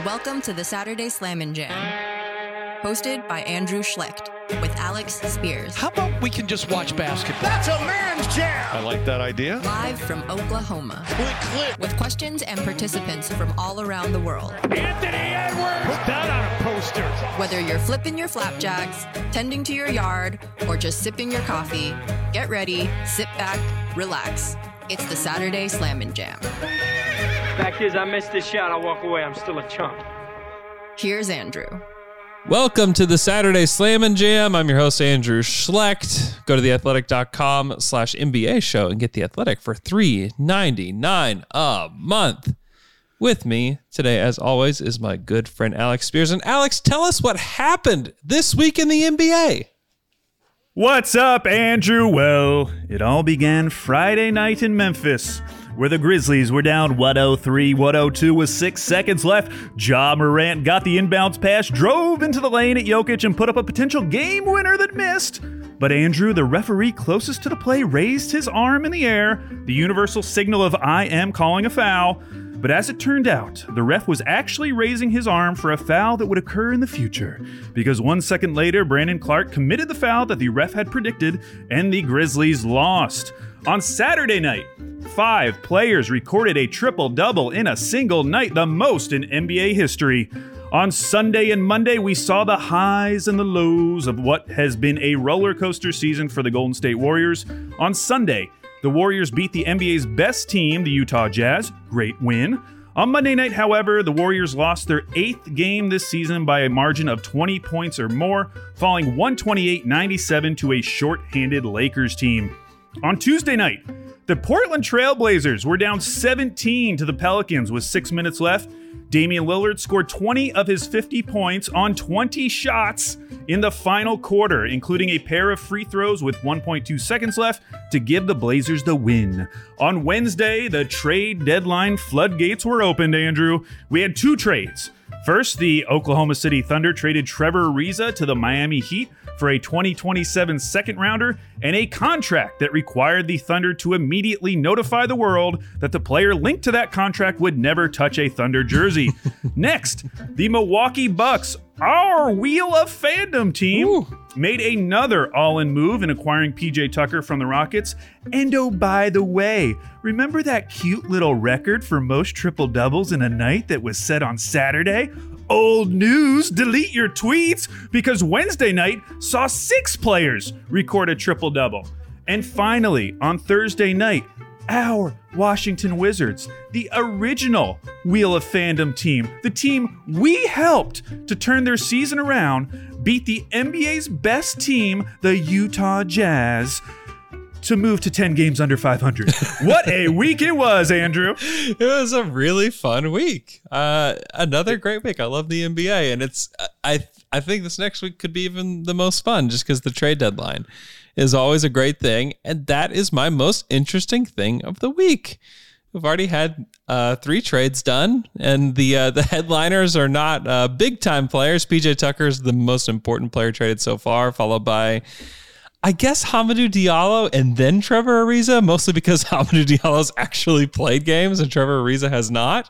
Welcome to the Saturday Slam and Jam, hosted by Andrew Schlecht with Alex Spears. How about we can just watch basketball? That's a man's jam! I like that idea. Live from Oklahoma. Click. With questions and participants from all around the world. Anthony Edwards! Put that on a poster. Whether you're flipping your flapjacks, tending to your yard, or just sipping your coffee, get ready, sit back, relax. It's the Saturday Slam and Jam. Fact is, I missed this shot. I walk away. I'm still a chump. Here's Andrew. Welcome to the Saturday Slam and Jam. I'm your host, Andrew Schlecht. Go to theathletic.com/NBA show and get The Athletic for $3.99 a month. With me today, as always, is my good friend Alex Spears. And Alex, tell us what happened this week in the NBA. What's up, Andrew? Well, it all began Friday night in Memphis, where the Grizzlies were down 103-102 with 6 seconds left. Ja Morant got the inbounds pass, drove into the lane at Jokic, and put up a potential game winner that missed. But Andrew, the referee closest to the play, raised his arm in the air, the universal signal of I am calling a foul. But as it turned out, the ref was actually raising his arm for a foul that would occur in the future, because 1 second later, Brandon Clarke committed the foul that the ref had predicted, and the Grizzlies lost. On Saturday night, 5 players recorded a triple-double in a single night, the most in NBA history. On Sunday and Monday, we saw the highs and the lows of what has been a roller coaster season for the Golden State Warriors. On Sunday, the Warriors beat the NBA's best team, the Utah Jazz. Great win. On Monday night, however, the Warriors lost their 8th game this season by a margin of 20 points or more, falling 128-97 to a short-handed Lakers team. On Tuesday night, the Portland Trail Blazers were down 17 to the Pelicans with 6 minutes left. Damian Lillard scored 20 of his 50 points on 20 shots in the final quarter, including a pair of free throws with 1.2 seconds left to give the Blazers the win. On Wednesday, the trade deadline floodgates were opened, Andrew. We had 2 trades. First, the Oklahoma City Thunder traded Trevor Ariza to the Miami Heat for a 2027 second rounder and a contract that required the Thunder to immediately notify the world that the player linked to that contract would never touch a Thunder jersey. Next, the Milwaukee Bucks, our Wheel of Fandom team, made another all-in move in acquiring PJ Tucker from the Rockets. And oh, by the way, remember that cute little record for most triple-doubles in a night that was set on Saturday? Old news, delete your tweets, because Wednesday night saw 6 players record a triple-double. And finally, on Thursday night, our Washington Wizards, the original Wheel of Fandom team, the team we helped to turn their season around, beat the NBA's best team, the Utah Jazz, to move to 10 games under 500. What a week it was, Andrew. It was a really fun week. Another great week. I love the NBA, and it's I think this next week could be even the most fun just because the trade deadline is always a great thing, and that is my most interesting thing of the week. We've already had 3 trades done, and the headliners are not big-time players. PJ Tucker is the most important player traded so far, followed by, I guess, Hamidou Diallo and then Trevor Ariza, mostly because Hamidou Diallo's actually played games and Trevor Ariza has not.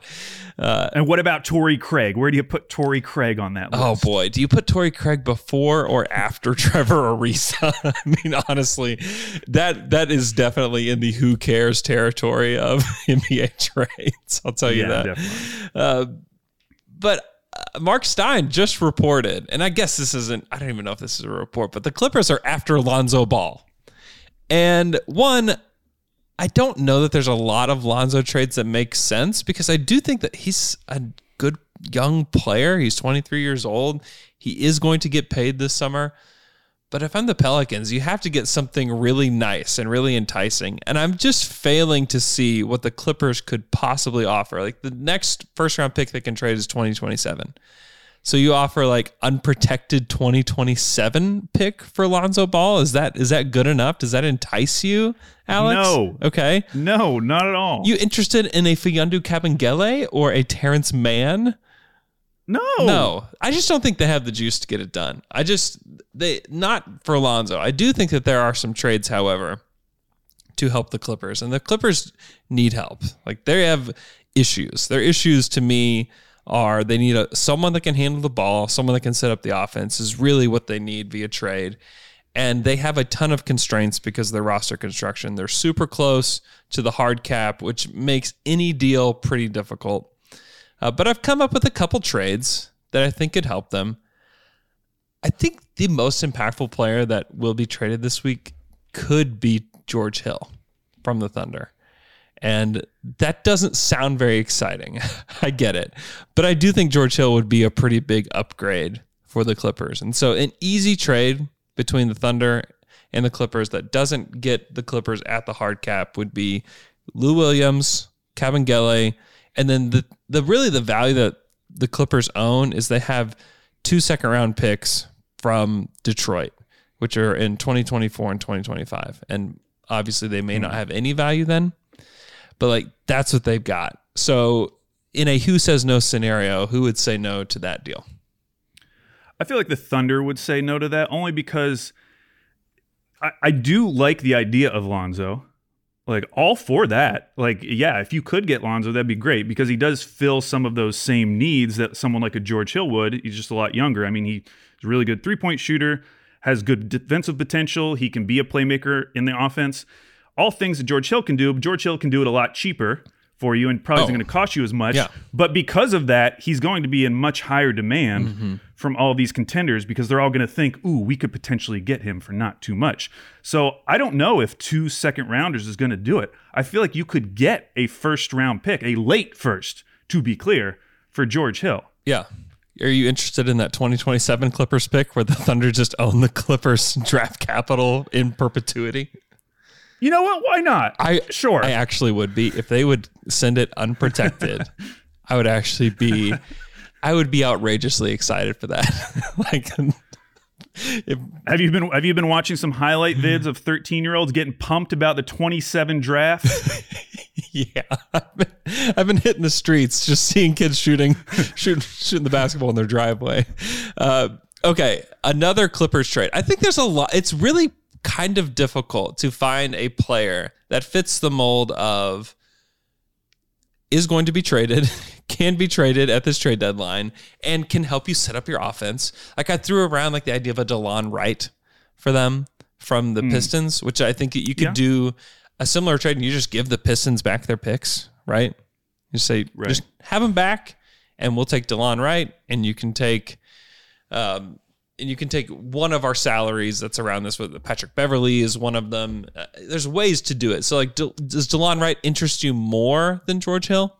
And what about Torrey Craig? Where do you put Torrey Craig on that list? Oh, boy. Do you put Torrey Craig before or after Trevor Ariza? I mean, honestly, that is definitely in the who cares territory of NBA trades. I'll tell you that. Definitely. But Mark Stein just reported, and I guess this isn't, I don't even know if this is a report, but the Clippers are after Lonzo Ball. And one, I don't know that there's a lot of Lonzo trades that make sense, because I do think that he's a good young player. He's 23 years old. He is going to get paid this summer. But if I'm the Pelicans, you have to get something really nice and really enticing. And I'm just failing to see what the Clippers could possibly offer. Like, the next first round pick they can trade is 2027. So you offer like unprotected 2027 pick for Lonzo Ball. Is that good enough? Does that entice you, Alex? No. Okay. No, not at all. You interested in a Fayondu Kabengele or a Terrence Mann? No. I just don't think they have the juice to get it done. Not for Lonzo. I do think that there are some trades, however, to help the Clippers. And the Clippers need help. Like, they have issues. Their issues to me they need someone that can handle the ball, someone that can set up the offense is really what they need via trade. And they have a ton of constraints because of their roster construction. They're super close to the hard cap, which makes any deal pretty difficult. But I've come up with a couple trades that I think could help them. I think the most impactful player that will be traded this week could be George Hill from the Thunder. And that doesn't sound very exciting. I get it. But I do think George Hill would be a pretty big upgrade for the Clippers. And so an easy trade between the Thunder and the Clippers that doesn't get the Clippers at the hard cap would be Lou Williams, Kabengele, and then the value that the Clippers own is they have 2 second-round picks from Detroit, which are in 2024 and 2025. And obviously they may not have any value then, but like that's what they've got. So in a who says no scenario, who would say no to that deal? I feel like the Thunder would say no to that only because I do like the idea of Lonzo. Like, all for that. Like, yeah, if you could get Lonzo, that'd be great because he does fill some of those same needs that someone like a George Hill would. He's just a lot younger. I mean, he's a really good three-point shooter, has good defensive potential. He can be a playmaker in the offense. All things that George Hill can do. George Hill can do it a lot cheaper for you and probably isn't going to cost you as much. Yeah. But because of that, he's going to be in much higher demand from all these contenders because they're all going to think, ooh, we could potentially get him for not too much. So I don't know if 2 second-rounders is going to do it. I feel like you could get a first-round pick, a late first, to be clear, for George Hill. Yeah. Are you interested in that 2027 Clippers pick where the Thunder just own the Clippers draft capital in perpetuity? You know what? Why not? Sure. I actually would be. If they would send it unprotected, I would be outrageously excited for that. Have you been watching some highlight vids of 13-year-olds getting pumped about the 27 draft? Yeah. I've been hitting the streets just seeing kids shooting the basketball in their driveway. Okay, another Clippers trade. I think there's a lot. It's really kind of difficult to find a player that fits the mold of is going to be traded, can be traded at this trade deadline, and can help you set up your offense. Like I threw around like the idea of a DeLon Wright for them from the Pistons, which I think you could do a similar trade and you just give the Pistons back their picks, right? You say, just have them back and we'll take DeLon Wright and you can take one of our salaries that's around this. With Patrick Beverly is one of them. There's ways to do it. So, like, does DeLon Wright interest you more than George Hill?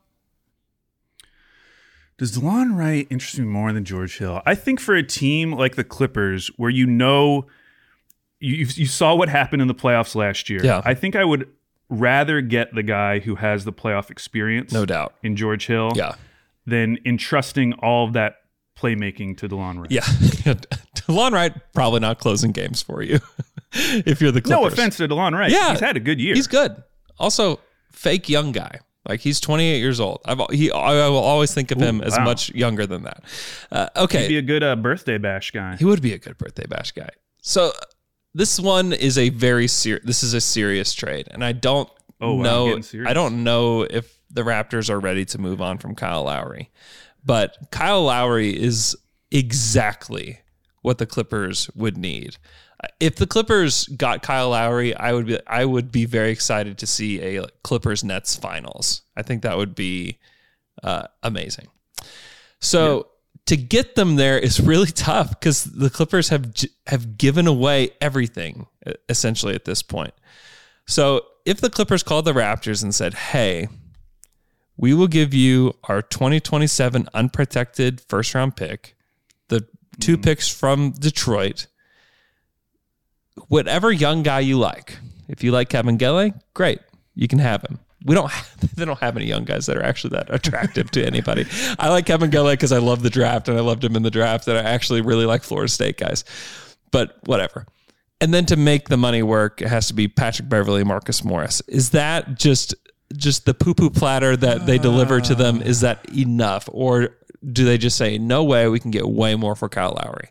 Does DeLon Wright interest me more than George Hill? I think for a team like the Clippers, where you saw what happened in the playoffs last year, I think I would rather get the guy who has the playoff experience, no doubt, in George Hill, than entrusting all of that playmaking to DeLon Wright. Yeah. DeLon Wright probably not closing games for you if you're the Clippers. No offense to DeLon Wright. Yeah. He's had a good year. He's good. Also, fake young guy. Like, he's 28 years old. I will always think of him as much younger than that. Okay. He'd be a good birthday bash guy. He would be a good birthday bash guy. So this one is a serious trade. And I don't know. I don't know if the Raptors are ready to move on from Kyle Lowry. But Kyle Lowry is exactly what the Clippers would need. If the Clippers got Kyle Lowry, I would be very excited to see a Clippers Nets finals. I think that would be amazing. So to get them there is really tough because the Clippers have given away everything essentially at this point. So if the Clippers called the Raptors and said, "Hey, we will give you our 2027 unprotected first-round pick, the 2 picks from Detroit, whatever young guy you like. If you like Kabengele, great, you can have him." They don't have any young guys that are actually that attractive to anybody. I like Kabengele because I love the draft, and I loved him in the draft, and I actually really like Florida State guys. But whatever. And then to make the money work, it has to be Patrick Beverly, Marcus Morris. Is that just the poo-poo platter that they deliver to them? Is that enough? Or do they just say, no way, we can get way more for Kyle Lowry?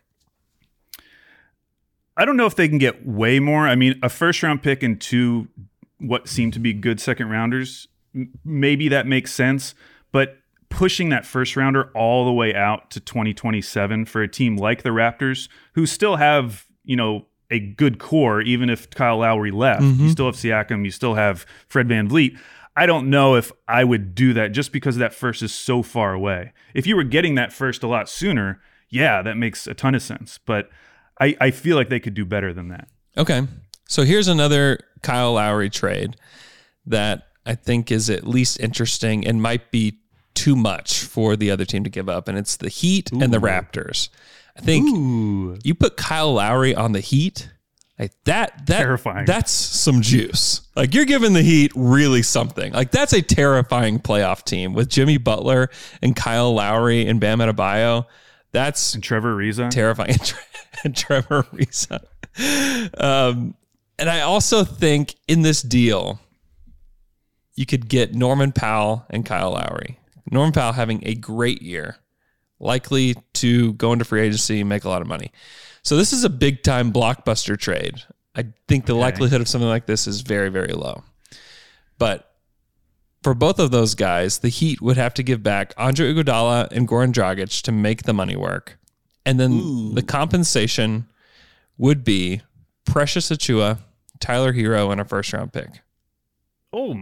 I don't know if they can get way more. I mean, a first-round pick and 2 what seem to be good second-rounders, maybe that makes sense. But pushing that first rounder all the way out to 2027 for a team like the Raptors, who still have, a good core, even if Kyle Lowry left. You still have Siakam, you still have Fred VanVleet. I don't know if I would do that just because that first is so far away. If you were getting that first a lot sooner, yeah, that makes a ton of sense. But I feel like they could do better than that. Okay. So here's another Kyle Lowry trade that I think is at least interesting and might be too much for the other team to give up. And it's the Heat and the Raptors. I think you put Kyle Lowry on the Heat, like that terrifying. That's some juice. Like, you're giving the Heat really something. Like, that's a terrifying playoff team with Jimmy Butler and Kyle Lowry and Bam Adebayo. That's and Trevor Ariza. Terrifying. And Trevor Ariza. And I also think in this deal, you could get Norman Powell and Kyle Lowry. Norman Powell having a great year, likely to go into free agency and make a lot of money. So this is a big-time blockbuster trade. I think the likelihood of something like this is very, very low. But for both of those guys, the Heat would have to give back Andre Iguodala and Goran Dragic to make the money work. And then the compensation would be Precious Achiuwa, Tyler Hero, and a first-round pick. Oh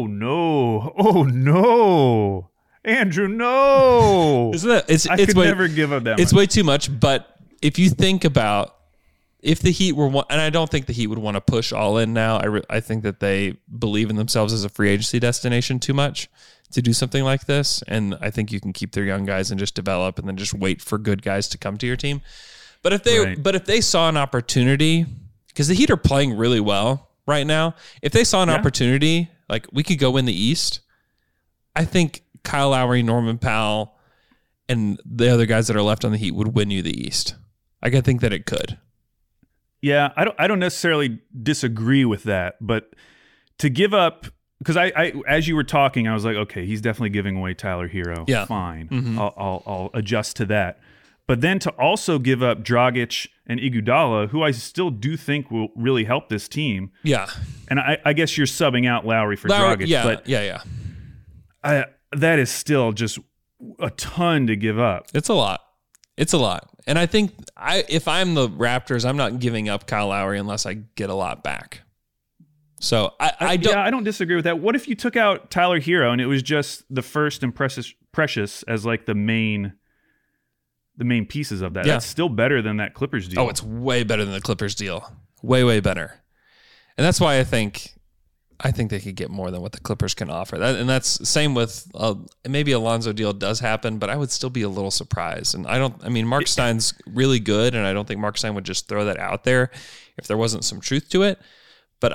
no. Andrew, no. Isn't that, I could never give up that much. It's way too much, but if you think about if the Heat were one, and I don't think the Heat would want to push all in now. I think that they believe in themselves as a free agency destination too much to do something like this. And I think you can keep their young guys and just develop and then just wait for good guys to come to your team. But if they saw an opportunity, because the Heat are playing really well right now, if they saw an opportunity, like we could go win the East, I think Kyle Lowry, Norman Powell, and the other guys that are left on the Heat would win you the East. Like, I think that it could. Yeah, I don't necessarily disagree with that, but to give up, because I as you were talking, I was like, okay, he's definitely giving away Tyler Hero. Yeah. Fine. I'll adjust to that. But then to also give up Dragic and Iguodala, who I still do think will really help this team. Yeah. And I guess you're subbing out Lowry for Dragic. Yeah, but yeah. That is still just a ton to give up. It's a lot. And I think if I'm the Raptors, I'm not giving up Kyle Lowry unless I get a lot back. So I don't disagree with that. What if you took out Tyler Hero and it was just the first and Precious as like the main pieces of that? Yeah. That's still better than that Clippers deal. Oh, it's way better than the Clippers deal. Way, way better. And that's why I think they could get more than what the Clippers can offer. And that's same with maybe Alonzo deal does happen, but I would still be a little surprised. And Mark Stein's really good, and I don't think Mark Stein would just throw that out there if there wasn't some truth to it. But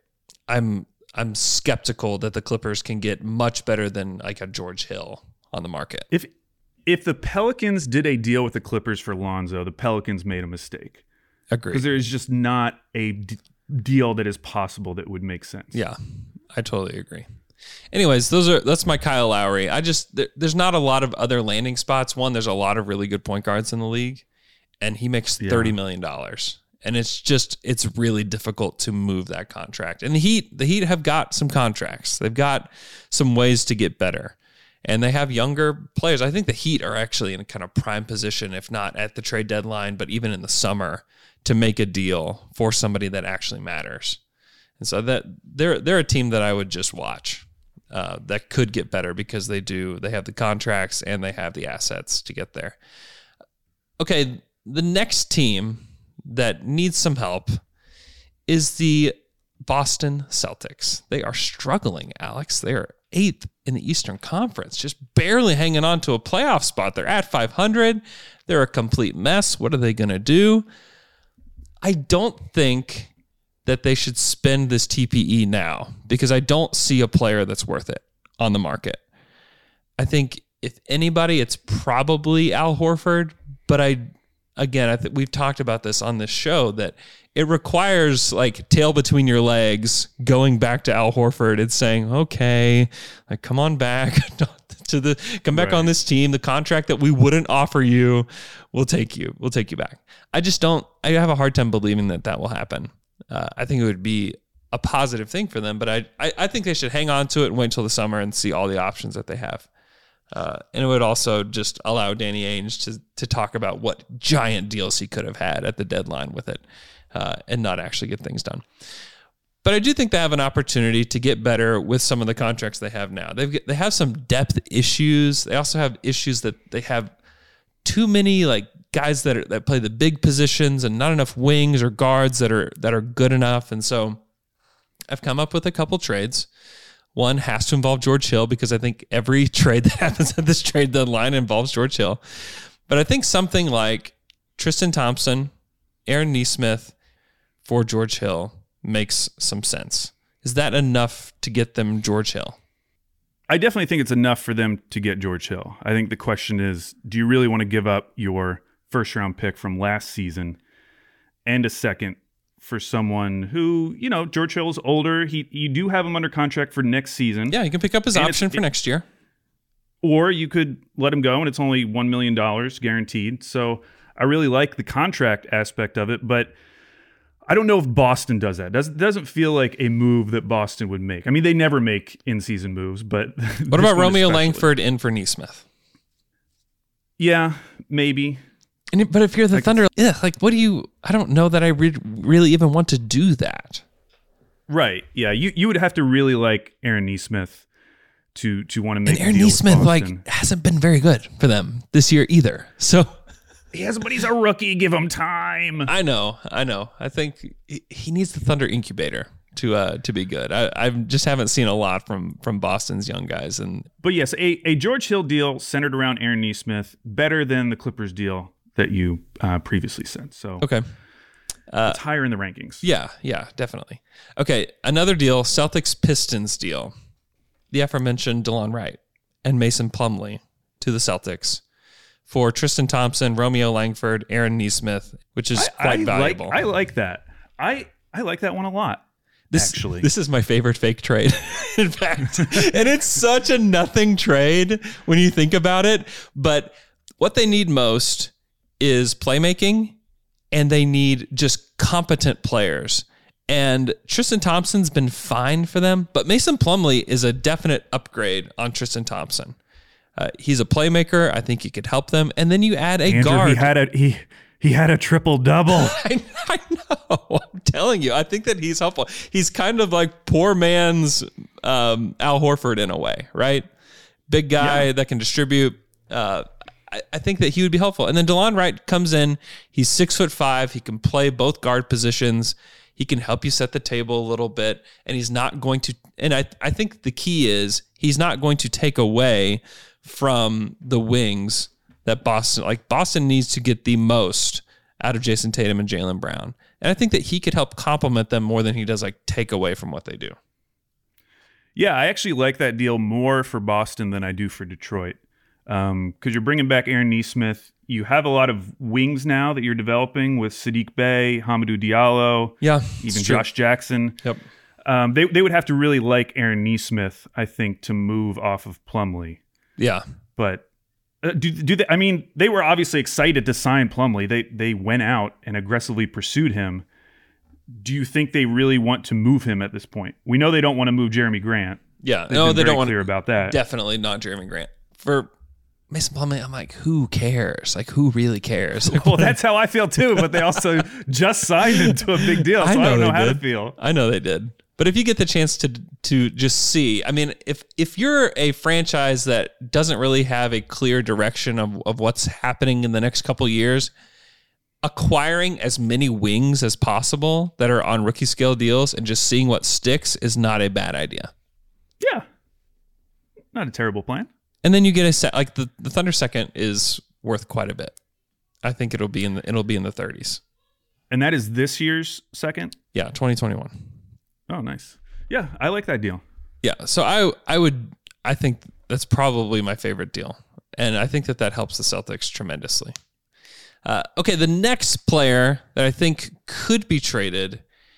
I'm skeptical that the Clippers can get much better than like a George Hill on the market. If the Pelicans did a deal with the Clippers for Lonzo, the Pelicans made a mistake. Agreed. Because there is just not a deal that is possible that would make sense. Yeah, I totally agree. Anyways, that's my Kyle Lowry. There's not a lot of other landing spots. One, there's a lot of really good point guards in the league, and he makes $30 million. And it's really difficult to move that contract. And the Heat have got some contracts. They've got some ways to get better. And they have younger players. I think the Heat are actually in a kind of prime position, if not at the trade deadline, but even in the summer, to make a deal for somebody that actually matters. And so that they're a team that I would just watch that could get better because they have the contracts and they have the assets to get there. Okay, the next team that needs some help is the Boston Celtics. They are struggling, Alex. They are 8th in the Eastern Conference, just barely hanging on to a playoff spot. They're at 500. They're a complete mess. What are they going to do? I don't think that they should spend this TPE now because I don't see a player that's worth it on the market. I think if anybody, it's probably Al Horford, but I think we've talked about this on this show that it requires like tail between your legs going back to Al Horford and saying, okay, like come on back come back on this team. The contract that we wouldn't offer you, we'll take you back. I have a hard time believing that will happen. I think it would be a positive thing for them, but I think they should hang on to it and wait until the summer and see all the options that they have. And it would also just allow Danny Ainge to talk about what giant deals he could have had at the deadline with it, and not actually get things done. But I do think they have an opportunity to get better with some of the contracts they have now. They have some depth issues. They also have issues that they have too many like guys that play the big positions and not enough wings or guards that are good enough. And so I've come up with a couple trades. One has to involve George Hill because I think every trade that happens at this trade deadline involves George Hill. But I think something like Tristan Thompson, Aaron Nesmith for George Hill makes some sense. Is that enough to get them George Hill? I definitely think it's enough for them to get George Hill. I think the question is, do you really want to give up your first-round pick from last season and a second for someone who, George Hill's older. You do have him under contract for next season. Yeah, you can pick up his option for next year. Or you could let him go, and it's only $1 million guaranteed. So I really like the contract aspect of it, but I don't know if Boston does that. Doesn't feel like a move that Boston would make. I mean, they never make in-season moves, but what about Romeo Langford in for Nesmith? Yeah, maybe. But if you're the Thunder, what do you? I don't know that I really even want to do that. Right? Yeah, you would have to really like Aaron Nesmith to want to make. And Aaron Nesmith hasn't been very good for them this year either. So. He has, but he's a rookie. Give him time. I know. I think he needs the Thunder incubator to be good. I just haven't seen a lot from Boston's young guys. But yes, a George Hill deal centered around Aaron Nesmith, better than the Clippers deal that you previously said. So okay, it's higher in the rankings. Yeah, definitely. Okay, another deal, Celtics Pistons deal. The aforementioned DeLon Wright and Mason Plumlee to the Celtics for Tristan Thompson, Romeo Langford, Aaron Nesmith, which is quite valuable. I like that. I like that one a lot, actually. This is my favorite fake trade, in fact. And it's such a nothing trade when you think about it. But what they need most is playmaking, and they need just competent players. And Tristan Thompson's been fine for them, but Mason Plumlee is a definite upgrade on Tristan Thompson. He's a playmaker. I think he could help them. And then you add guard. He had a triple double. I know. I'm telling you. I think that he's helpful. He's kind of like poor man's Al Horford in a way, right? Big guy that can distribute. I think that he would be helpful. And then DeLon Wright comes in. He's 6'5". He can play both guard positions. He can help you set the table a little bit. And he's not going to. And I think the key is he's not going to take away from the wings that Boston needs to get the most out of Jason Tatum and Jaylen Brown. And I think that he could help complement them more than he does take away from what they do. Yeah, I actually like that deal more for Boston than I do for Detroit. Because you're bringing back Aaron Nesmith. You have a lot of wings now that you're developing with Sadiq Bey, Hamidou Diallo, even Josh Jackson. Yep. They would have to really like Aaron Nesmith, I think, to move off of Plumlee. Yeah. But do they? I mean, they were obviously excited to sign Plumlee. They went out and aggressively pursued him. Do you think they really want to move him at this point? We know they don't want to move Jeremy Grant. Yeah. They don't want to clear about that. Definitely not Jeremy Grant. For Mason Plumlee, I'm like, who cares? Who really cares? Well, that's how I feel too, but they also just signed into a big deal, so I don't know how to feel. I know they did. But if you get the chance to just see, I mean, if you're a franchise that doesn't really have a clear direction of what's happening in the next couple of years, acquiring as many wings as possible that are on rookie scale deals and just seeing what sticks is not a bad idea. Yeah. Not a terrible plan. And then you get a set, the Thunder second is worth quite a bit. I think it'll be in the 30s. And that is this year's second? Yeah, 2021. Oh, nice. Yeah, I like that deal. Yeah, so I think that's probably my favorite deal. And I think that helps the Celtics tremendously. Okay, the next player that I think could be traded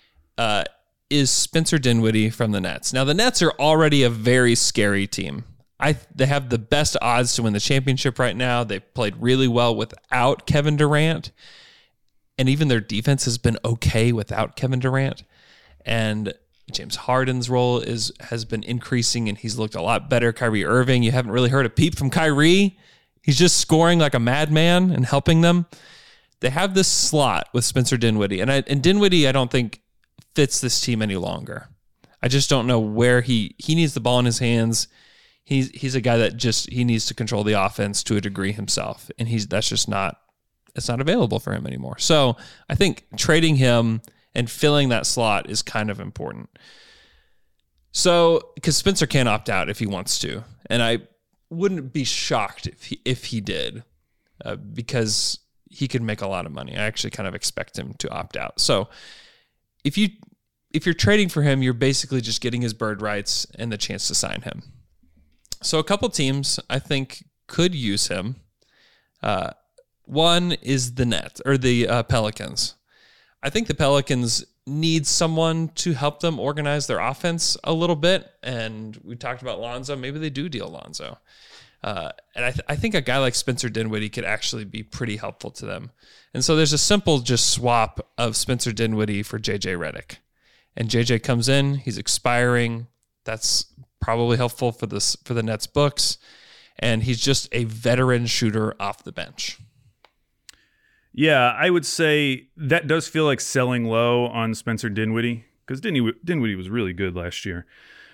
is Spencer Dinwiddie from the Nets. Now, the Nets are already a very scary team. They have the best odds to win the championship right now. They've played really well without Kevin Durant. And even their defense has been okay without Kevin Durant. And James Harden's role has been increasing, and he's looked a lot better. Kyrie Irving, you haven't really heard a peep from Kyrie. He's just scoring like a madman and helping them. They have this slot with Spencer Dinwiddie, and Dinwiddie I don't think fits this team any longer. I just don't know where he needs the ball in his hands. He's a guy that he needs to control the offense to a degree himself, and it's not available for him anymore. So I think trading him and filling that slot is kind of important. So because Spencer can opt out if he wants to, and I wouldn't be shocked if he did, because he could make a lot of money. I actually kind of expect him to opt out. So if you're trading for him, you're basically just getting his bird rights and the chance to sign him. So a couple teams I think could use him. One is the Pelicans. I think the Pelicans need someone to help them organize their offense a little bit. And we talked about Lonzo. Maybe they do deal Lonzo. And I think a guy like Spencer Dinwiddie could actually be pretty helpful to them. And so there's a simple just swap of Spencer Dinwiddie for JJ Redick. And JJ comes in, he's expiring. That's probably helpful for the Nets books. And he's just a veteran shooter off the bench. Yeah, I would say that does feel like selling low on Spencer Dinwiddie, because Dinwiddie was really good last year.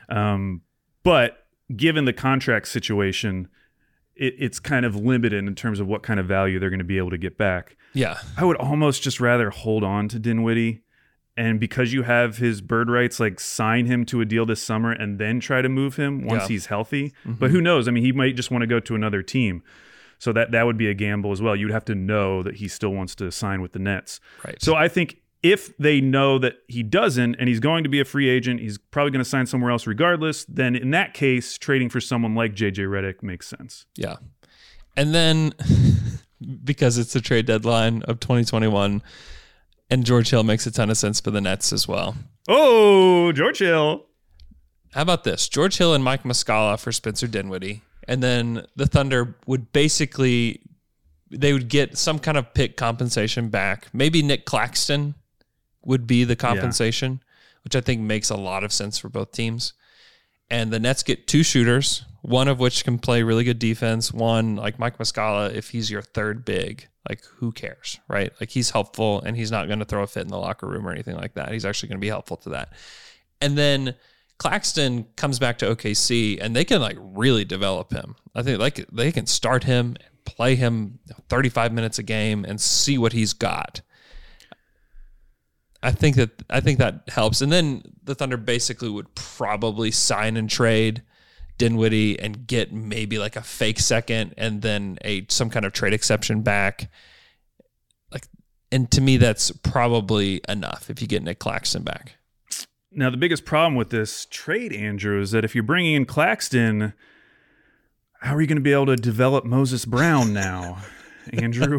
But given the contract situation, it's kind of limited in terms of what kind of value they're going to be able to get back. Yeah. I would almost just rather hold on to Dinwiddie, and because you have his bird rights, like sign him to a deal this summer and then try to move him once he's healthy. Mm-hmm. But who knows? I mean, he might just want to go to another team. So that would be a gamble as well. You'd have to know that he still wants to sign with the Nets. Right. So I think if they know that he doesn't and he's going to be a free agent, he's probably going to sign somewhere else regardless, then in that case, trading for someone like JJ Redick makes sense. Yeah. And then because it's the trade deadline of 2021, and George Hill makes a ton of sense for the Nets as well. Oh, George Hill. How about this? George Hill and Mike Muscala for Spencer Dinwiddie. And then the Thunder would they would get some kind of pick compensation back. Maybe Nick Claxton would be the compensation, which I think makes a lot of sense for both teams. And the Nets get two shooters, one of which can play really good defense. One, like Mike Muscala, if he's your third big, like who cares, right? Like he's helpful and he's not going to throw a fit in the locker room or anything like that. He's actually going to be helpful to that. And then Claxton comes back to OKC and they can like really develop him. I think like they can start him and play him 35 minutes a game and see what he's got. I think that helps. And then the Thunder basically would probably sign and trade Dinwiddie and get maybe like a fake second and then some kind of trade exception back. Like, and to me, that's probably enough if you get Nick Claxton back. Now, the biggest problem with this trade, Andrew, is that if you're bringing in Claxton, how are you going to be able to develop Moses Brown now, Andrew?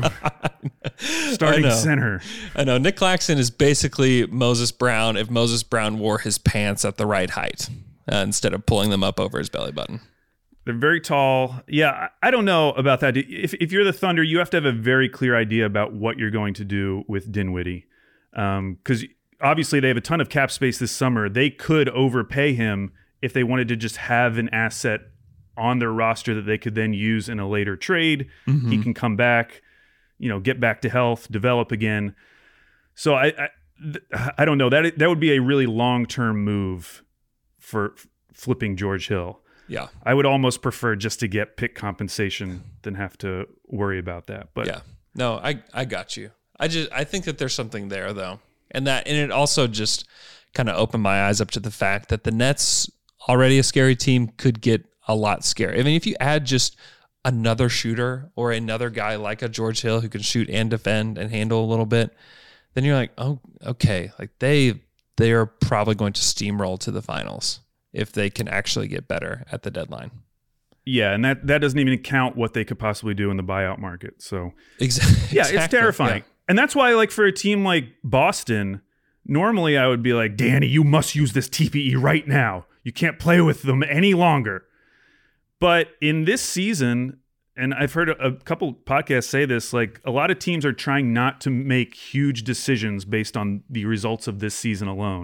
Starting center. I know. Nick Claxton is basically Moses Brown if Moses Brown wore his pants at the right height instead of pulling them up over his belly button. They're very tall. Yeah, I don't know about that. If you're the Thunder, you have to have a very clear idea about what you're going to do with Dinwiddie. Because obviously they have a ton of cap space this summer. They could overpay him if they wanted to just have an asset on their roster that they could then use in a later trade. Mm-hmm. He can come back, get back to health, develop again. So I don't know. That would be a really long-term move for flipping George Hill. Yeah. I would almost prefer just to get pick compensation than have to worry about that. But yeah. No, I got you. I think that there's something there though. And it also just kind of opened my eyes up to the fact that the Nets, already a scary team, could get a lot scary. I mean, if you add just another shooter or another guy like a George Hill who can shoot and defend and handle a little bit, then you're like, oh, okay. Like they are probably going to steamroll to the finals if they can actually get better at the deadline. Yeah, and that doesn't even count what they could possibly do in the buyout market. So exactly. Yeah, it's terrifying. Yeah. And that's why, like, for a team like Boston, normally I would be like, Danny, you must use this TPE right now. You can't play with them any longer. But in this season, and I've heard a couple podcasts say this, like a lot of teams are trying not to make huge decisions based on the results of this season alone.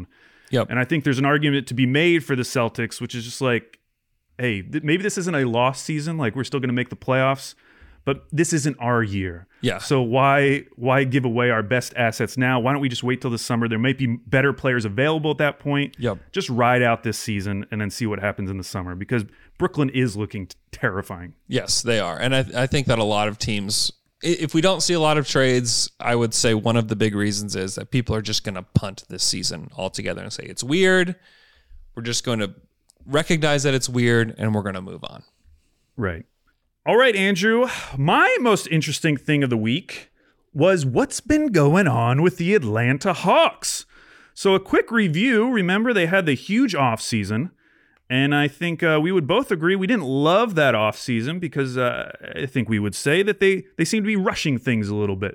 Yep. And I think there's an argument to be made for the Celtics, which is just like, hey, maybe this isn't a lost season. Like, we're still going to make the playoffs, but this isn't our year. Yeah. So why give away our best assets now? Why don't we just wait till the summer? There might be better players available at that point. Yep. Just ride out this season and then see what happens in the summer, because Brooklyn is looking terrifying. Yes, they are. And I think that a lot of teams, if we don't see a lot of trades, I would say one of the big reasons is that people are just going to punt this season altogether and say, it's weird. We're just going to recognize that it's weird and we're going to move on. Right. All right, Andrew. My most interesting thing of the week was what's been going on with the Atlanta Hawks. So a quick review. Remember, they had the huge offseason. And I think we would both agree we didn't love that offseason because I think we would say that they seem to be rushing things a little bit.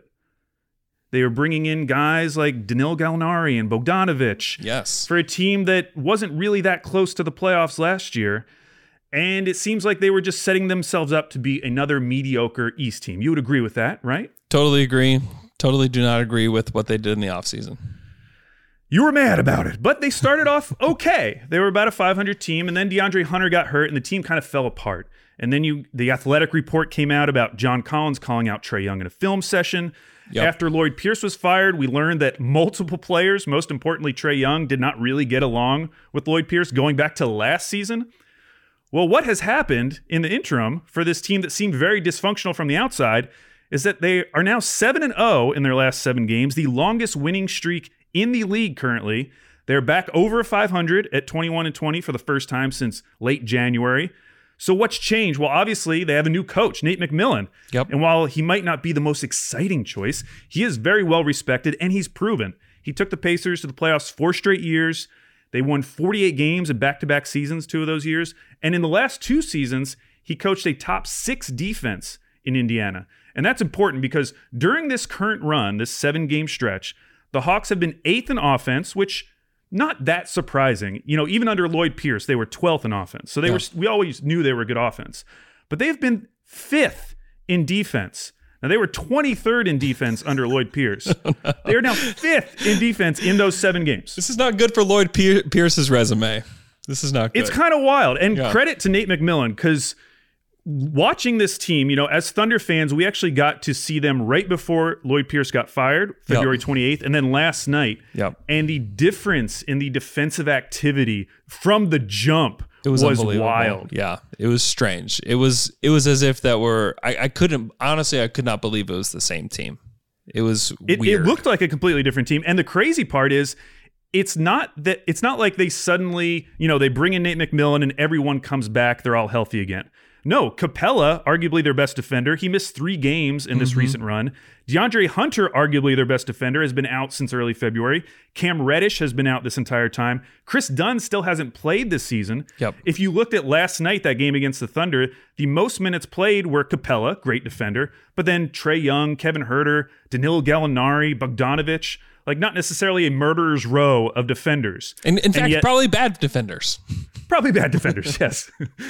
They were bringing in guys like Danilo Gallinari and Bogdanovic. Yes. For a team that wasn't really that close to the playoffs last year. And it seems like they were just setting themselves up to be another mediocre East team. You would agree with that, right? Totally agree. Totally do not agree with what they did in the offseason. You were mad about it, but they started off okay. They were about a 500 team, and then DeAndre Hunter got hurt, and the team kind of fell apart. And then the Athletic report came out about John Collins calling out Trae Young in a film session. Yep. After Lloyd Pierce was fired, we learned that multiple players, most importantly Trae Young, did not really get along with Lloyd Pierce going back to last season. Well, what has happened in the interim for this team that seemed very dysfunctional from the outside is that they are now 7-0 in their last 7 games, the longest winning streak in the league currently. They're back over 500 at 21-20 for the first time since late January. So what's changed? Well, obviously, they have a new coach, Nate McMillan. Yep. And while he might not be the most exciting choice, he is very well respected, and he's proven. He took the Pacers to the playoffs 4 straight years. They won 48 games in back-to-back seasons 2 of those years. And in the last 2 seasons, he coached a top 6 defense in Indiana. And that's important because during this current run, this 7-game stretch, the Hawks have been 8th in offense, which not that surprising. You know, even under Lloyd Pierce, they were 12th in offense. So we always knew they were good offense. But they've been 5th in defense. Now, they were 23rd in defense under Lloyd Pierce. They are now 5th in defense in those 7 games. This is not good for Lloyd Pierce's resume. This is not good. It's kind of wild. And credit to Nate McMillan, because watching this team, you know, as Thunder fans, we actually got to see them right before Lloyd Pierce got fired, February 28th, and then last night. Yep. And the difference in the defensive activity from the jump was wild. Yeah, it was strange. It was as if that were, I could not believe it was the same team. It was weird. It looked like a completely different team. And the crazy part is, it's not like they suddenly, you know, they bring in Nate McMillan and everyone comes back, they're all healthy again. No, Capella, arguably their best defender, he missed 3 games in this recent run. DeAndre Hunter, arguably their best defender, has been out since early February. Cam Reddish has been out this entire time. Chris Dunn still hasn't played this season. Yep. If you looked at last night, that game against the Thunder, the most minutes played were Capella, great defender, but then Trae Young, Kevin Huerter, Danilo Gallinari, Bogdanovic, like not necessarily a murderer's row of defenders. And in fact, probably bad defenders. Probably bad defenders, yes.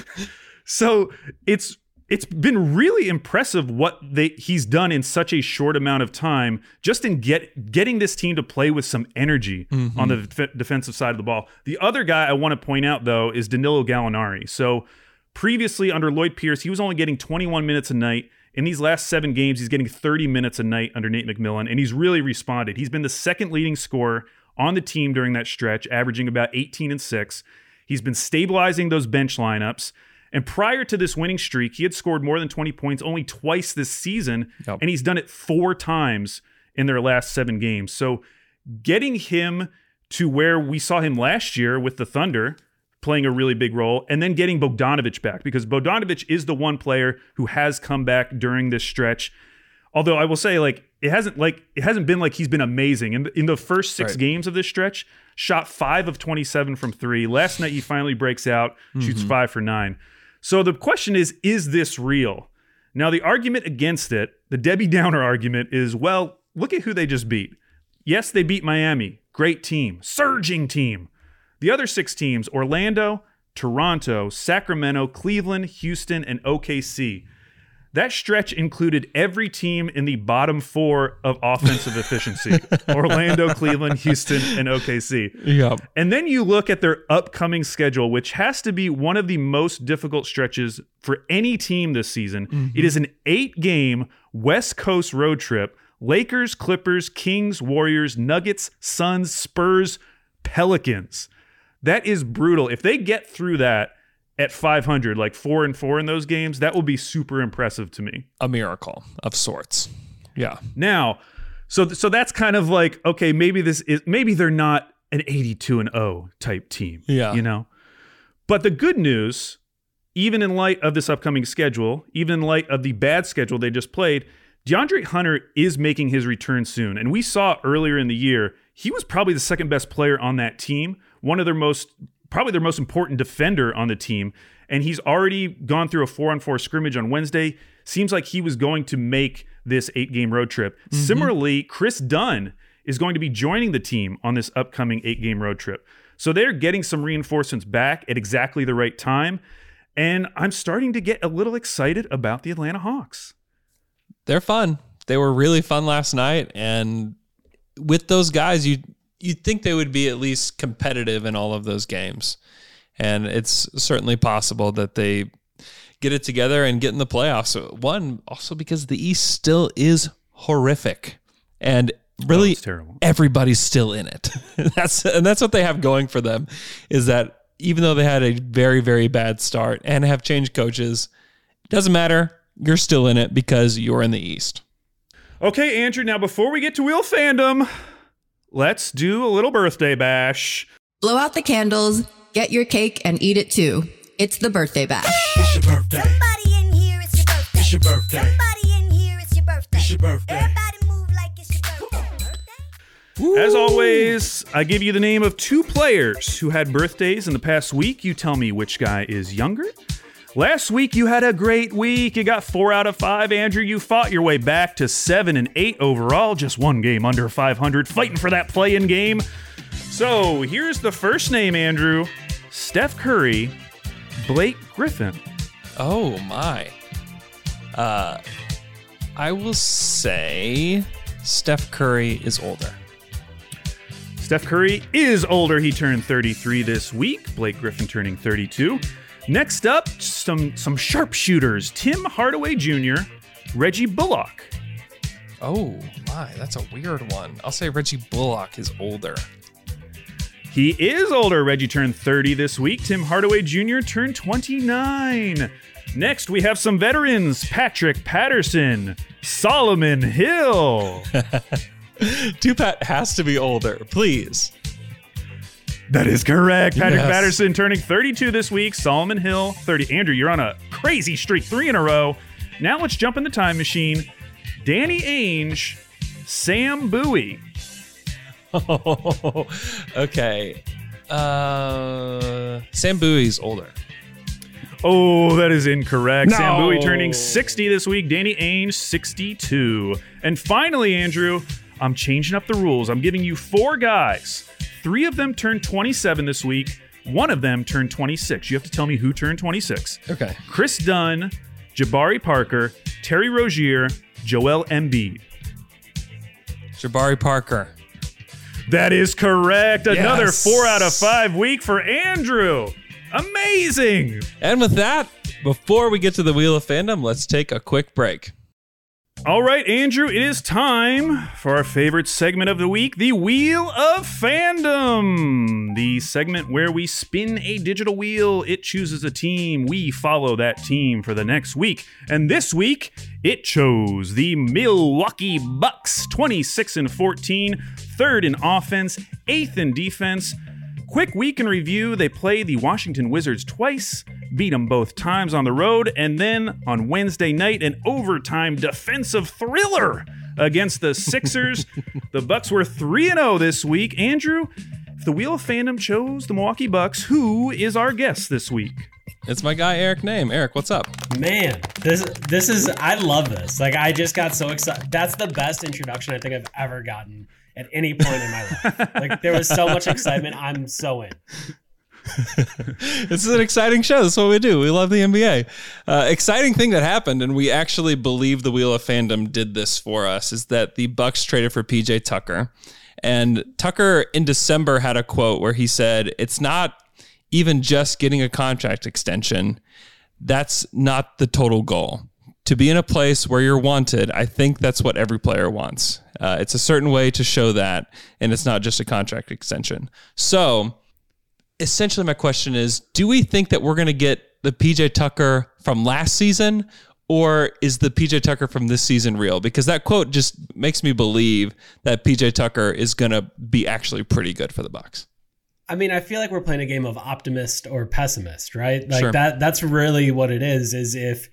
So it's been really impressive what he's done in such a short amount of time, just in getting this team to play with some energy on the defensive side of the ball. The other guy I want to point out, though, is Danilo Gallinari. So previously under Lloyd Pierce, he was only getting 21 minutes a night. In these last 7 games, he's getting 30 minutes a night under Nate McMillan, and he's really responded. He's been the second leading scorer on the team during that stretch, averaging about 18 and 6. He's been stabilizing those bench lineups. And prior to this winning streak, he had scored more than 20 points only twice this season, and he's done it 4 times in their last 7 games. So getting him to where we saw him last year with the Thunder, playing a really big role, and then getting Bogdanovic back, because Bogdanovic is the one player who has come back during this stretch. Although I will say, it hasn't been like he's been amazing. In the first 6 games of this stretch, shot 5 of 27 from 3. Last night he finally breaks out, shoots 5 for 9. So the question is this real? Now, the argument against it, the Debbie Downer argument is, well, look at who they just beat. Yes, they beat Miami. Great team. Surging team. The other 6 teams, Orlando, Toronto, Sacramento, Cleveland, Houston, and OKC. That stretch included every team in the bottom 4 of offensive efficiency. Orlando, Cleveland, Houston, and OKC. Yeah. And then you look at their upcoming schedule, which has to be one of the most difficult stretches for any team this season. Mm-hmm. It is an 8-game West Coast road trip. Lakers, Clippers, Kings, Warriors, Nuggets, Suns, Spurs, Pelicans. That is brutal. If they get through that at 500, like 4-4 in those games, that will be super impressive to me. A miracle of sorts. Yeah. Now, so that's kind of like, okay, maybe they're not an 82-0 type team. Yeah. You know? But the good news, even in light of this upcoming schedule, even in light of the bad schedule they just played, DeAndre Hunter is making his return soon. And we saw earlier in the year, he was probably the second best player on that team, probably their most important defender on the team. And he's already gone through a 4-on-4 scrimmage on Wednesday. Seems like he was going to make this 8-game road trip. Mm-hmm. Similarly, Chris Dunn is going to be joining the team on this upcoming 8-game road trip. So they're getting some reinforcements back at exactly the right time. And I'm starting to get a little excited about the Atlanta Hawks. They're fun. They were really fun last night. And with those guys, you'd think they would be at least competitive in all of those games. And it's certainly possible that they get it together and get in the playoffs. One, also because the East still is horrific. And really, it's terrible. Everybody's still in it. That's what they have going for them, is that even though they had a very, very bad start and have changed coaches, it doesn't matter. You're still in it because you're in the East. Okay, Andrew, now before we get to Wheel Fandom, let's do a little birthday bash. Blow out the candles, get your cake, and eat it too. It's the birthday bash. It's your birthday. Somebody in here, it's your birthday. It's your birthday. Somebody in here, it's your birthday. It's your birthday. Everybody move like it's your birthday. As always, I give you the name of 2 players who had birthdays in the past week. You tell me which guy is younger. Last week, you had a great week. You got 4 out of 5, Andrew. You fought your way back to 7 and 8 overall. Just 1 game under 500, fighting for that play-in game. So here's the first name, Andrew. Steph Curry, Blake Griffin. Oh, my. I will say Steph Curry is older. Steph Curry is older. He turned 33 this week. Blake Griffin turning 32. Next up, some sharpshooters. Tim Hardaway Jr., Reggie Bullock. Oh, my. That's a weird one. I'll say Reggie Bullock is older. He is older. Reggie turned 30 this week. Tim Hardaway Jr. turned 29. Next, we have some veterans. Patrick Patterson, Solomon Hill. Tupat has to be older, please. That is correct. Patrick Yes. Patterson turning 32 this week. Solomon Hill, 30. Andrew, you're on a crazy streak, 3 in a row. Now let's jump in the time machine. Danny Ainge, Sam Bowie. Oh, okay. Sam Bowie's older. Oh, that is incorrect. No. Sam Bowie turning 60 this week. Danny Ainge, 62. And finally, Andrew, I'm changing up the rules. I'm giving you 4 guys. 3 of them turned 27 this week. 1 of them turned 26. You have to tell me who turned 26. Okay. Chris Dunn, Jabari Parker, Terry Rozier, Joel Embiid. Jabari Parker. That is correct. Another Yes. 4 out of 5 week for Andrew. Amazing. And with that, before we get to the Wheel of Fandom, let's take a quick break. All right, Andrew, it is time for our favorite segment of the week, the Wheel of Fandom. The segment where we spin a digital wheel. It chooses a team. We follow that team for the next week. And this week, it chose the Milwaukee Bucks, 26-14, 3rd in offense, 8th in defense. Quick week in review, they play the Washington Wizards twice, beat them both times on the road, and then on Wednesday night, an overtime defensive thriller against the Sixers. The Bucks were 3-0 this week. Andrew, if the Wheel of Fandom chose the Milwaukee Bucks, who is our guest this week? It's my guy, Eric Name. Eric, what's up? Man, this is, I love this. Like, I just got so excited. That's the best introduction I think I've ever gotten at any point in my life. Like, there was so much excitement. I'm so in. This is an exciting show. That's what we do. We love the NBA. Exciting thing that happened, and we actually believe the Wheel of Fandom did this for us, is that the Bucks traded for PJ Tucker. And Tucker in December had a quote where he said, "It's not even just getting a contract extension. That's not the total goal. To be in a place where you're wanted, I think that's what every player wants. It's a certain way to show that, and it's not just a contract extension." So essentially my question is, do we think that we're going to get the PJ Tucker from last season, or is the PJ Tucker from this season real? Because that quote just makes me believe that PJ Tucker is going to be actually pretty good for the Bucks. I mean, I feel like we're playing a game of optimist or pessimist, right? Like Sure. that's really what it is if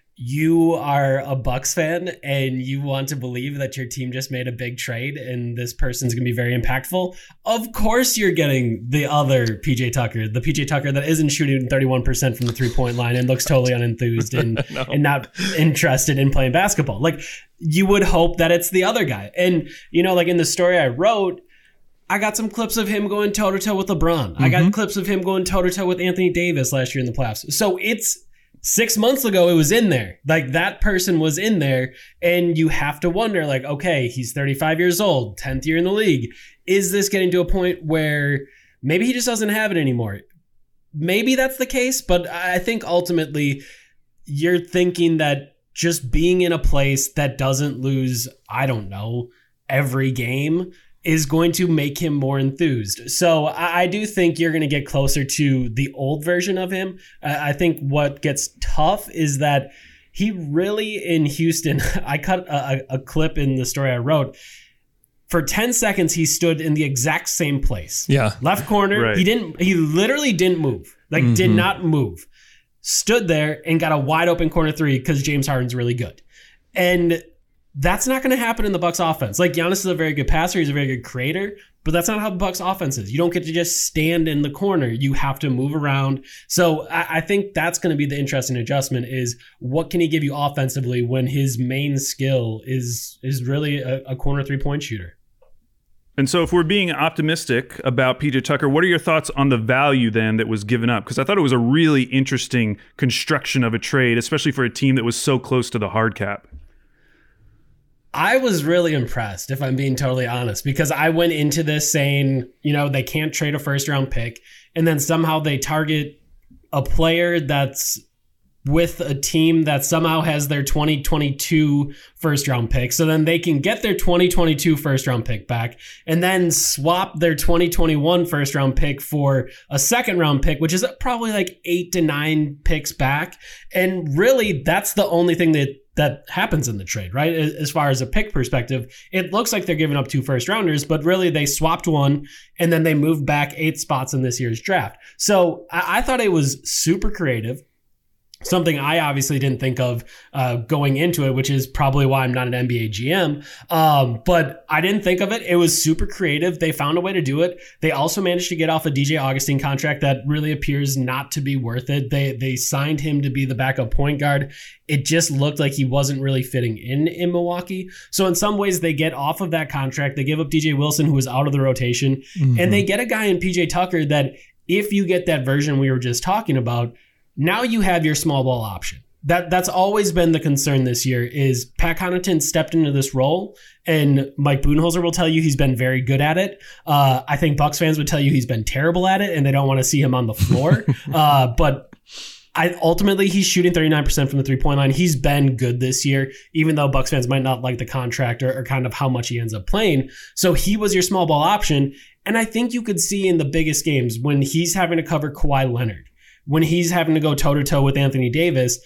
you are a Bucks fan and you want to believe that your team just made a big trade and this person's going to be very impactful, of course you're getting the other PJ Tucker, the PJ Tucker that isn't shooting 31% from the three-point line and looks totally unenthused and not interested in playing basketball. Like, you would hope that it's the other guy. And, you know, like in the story I wrote, I got some clips of him going toe-to-toe with LeBron. Mm-hmm. I got clips of him going toe-to-toe with Anthony Davis last year in the playoffs. So it's 6 months ago, it was in there. Like, that person was in there, and you have to wonder, like, okay, he's 35 years old, 10th year in the league. Is this getting to a point where maybe he just doesn't have it anymore? Maybe that's the case, but I think ultimately you're thinking that just being in a place that doesn't lose, I don't know, every game is going to make him more enthused. So I do think you're going to get closer to the old version of him. I think what gets tough is that he really, in Houston, I cut a clip in the story I wrote. For 10 seconds, he stood in the exact same place. Yeah. Left corner. Right. He literally didn't move. Like, did not move. Stood there and got a wide open corner three because James Harden's really good. And that's not going to happen in the Bucks offense. Like, Giannis is a very good passer. He's a very good creator, but that's not how the Bucks offense is. You don't get to just stand in the corner. You have to move around. So I think that's going to be the interesting adjustment, is what can he give you offensively when his main skill is really a corner 3-point shooter. And so if we're being optimistic about PJ Tucker, what are your thoughts on the value then that was given up? Because I thought it was a really interesting construction of a trade, especially for a team that was so close to the hard cap. I was really impressed, if I'm being totally honest, because I went into this saying, you know, they can't trade a first round pick, and then somehow they target a player that's with a team that somehow has their 2022 first round pick. So then they can get their 2022 first round pick back and then swap their 2021 first round pick for a second round pick, which is probably like 8 to 9 picks back. And really, that's the only thing that happens in the trade, right? As far as a pick perspective, it looks like they're giving up 2 first rounders, but really they swapped one and then they moved back 8 spots in this year's draft. So I thought it was super creative. Something I obviously didn't think of going into it, which is probably why I'm not an NBA GM. But I didn't think of it. It was super creative. They found a way to do it. They also managed to get off a DJ Augustine contract that really appears not to be worth it. They signed him to be the backup point guard. It just looked like he wasn't really fitting in Milwaukee. So in some ways, they get off of that contract. They give up DJ Wilson, who was out of the rotation. And they get a guy in PJ Tucker that, if you get that version we were just talking about, now you have your small ball option. That's always been the concern this year, is Pat Connaughton stepped into this role, and Mike Budenholzer will tell you he's been very good at it. I think Bucks fans would tell you he's been terrible at it, and they don't want to see him on the floor. But ultimately, he's shooting 39% from the 3-point line. He's been good this year, even though Bucks fans might not like the contract or kind of how much he ends up playing. So he was your small ball option. And I think you could see in the biggest games when he's having to cover Kawhi Leonard, when he's having to go toe-to-toe with Anthony Davis,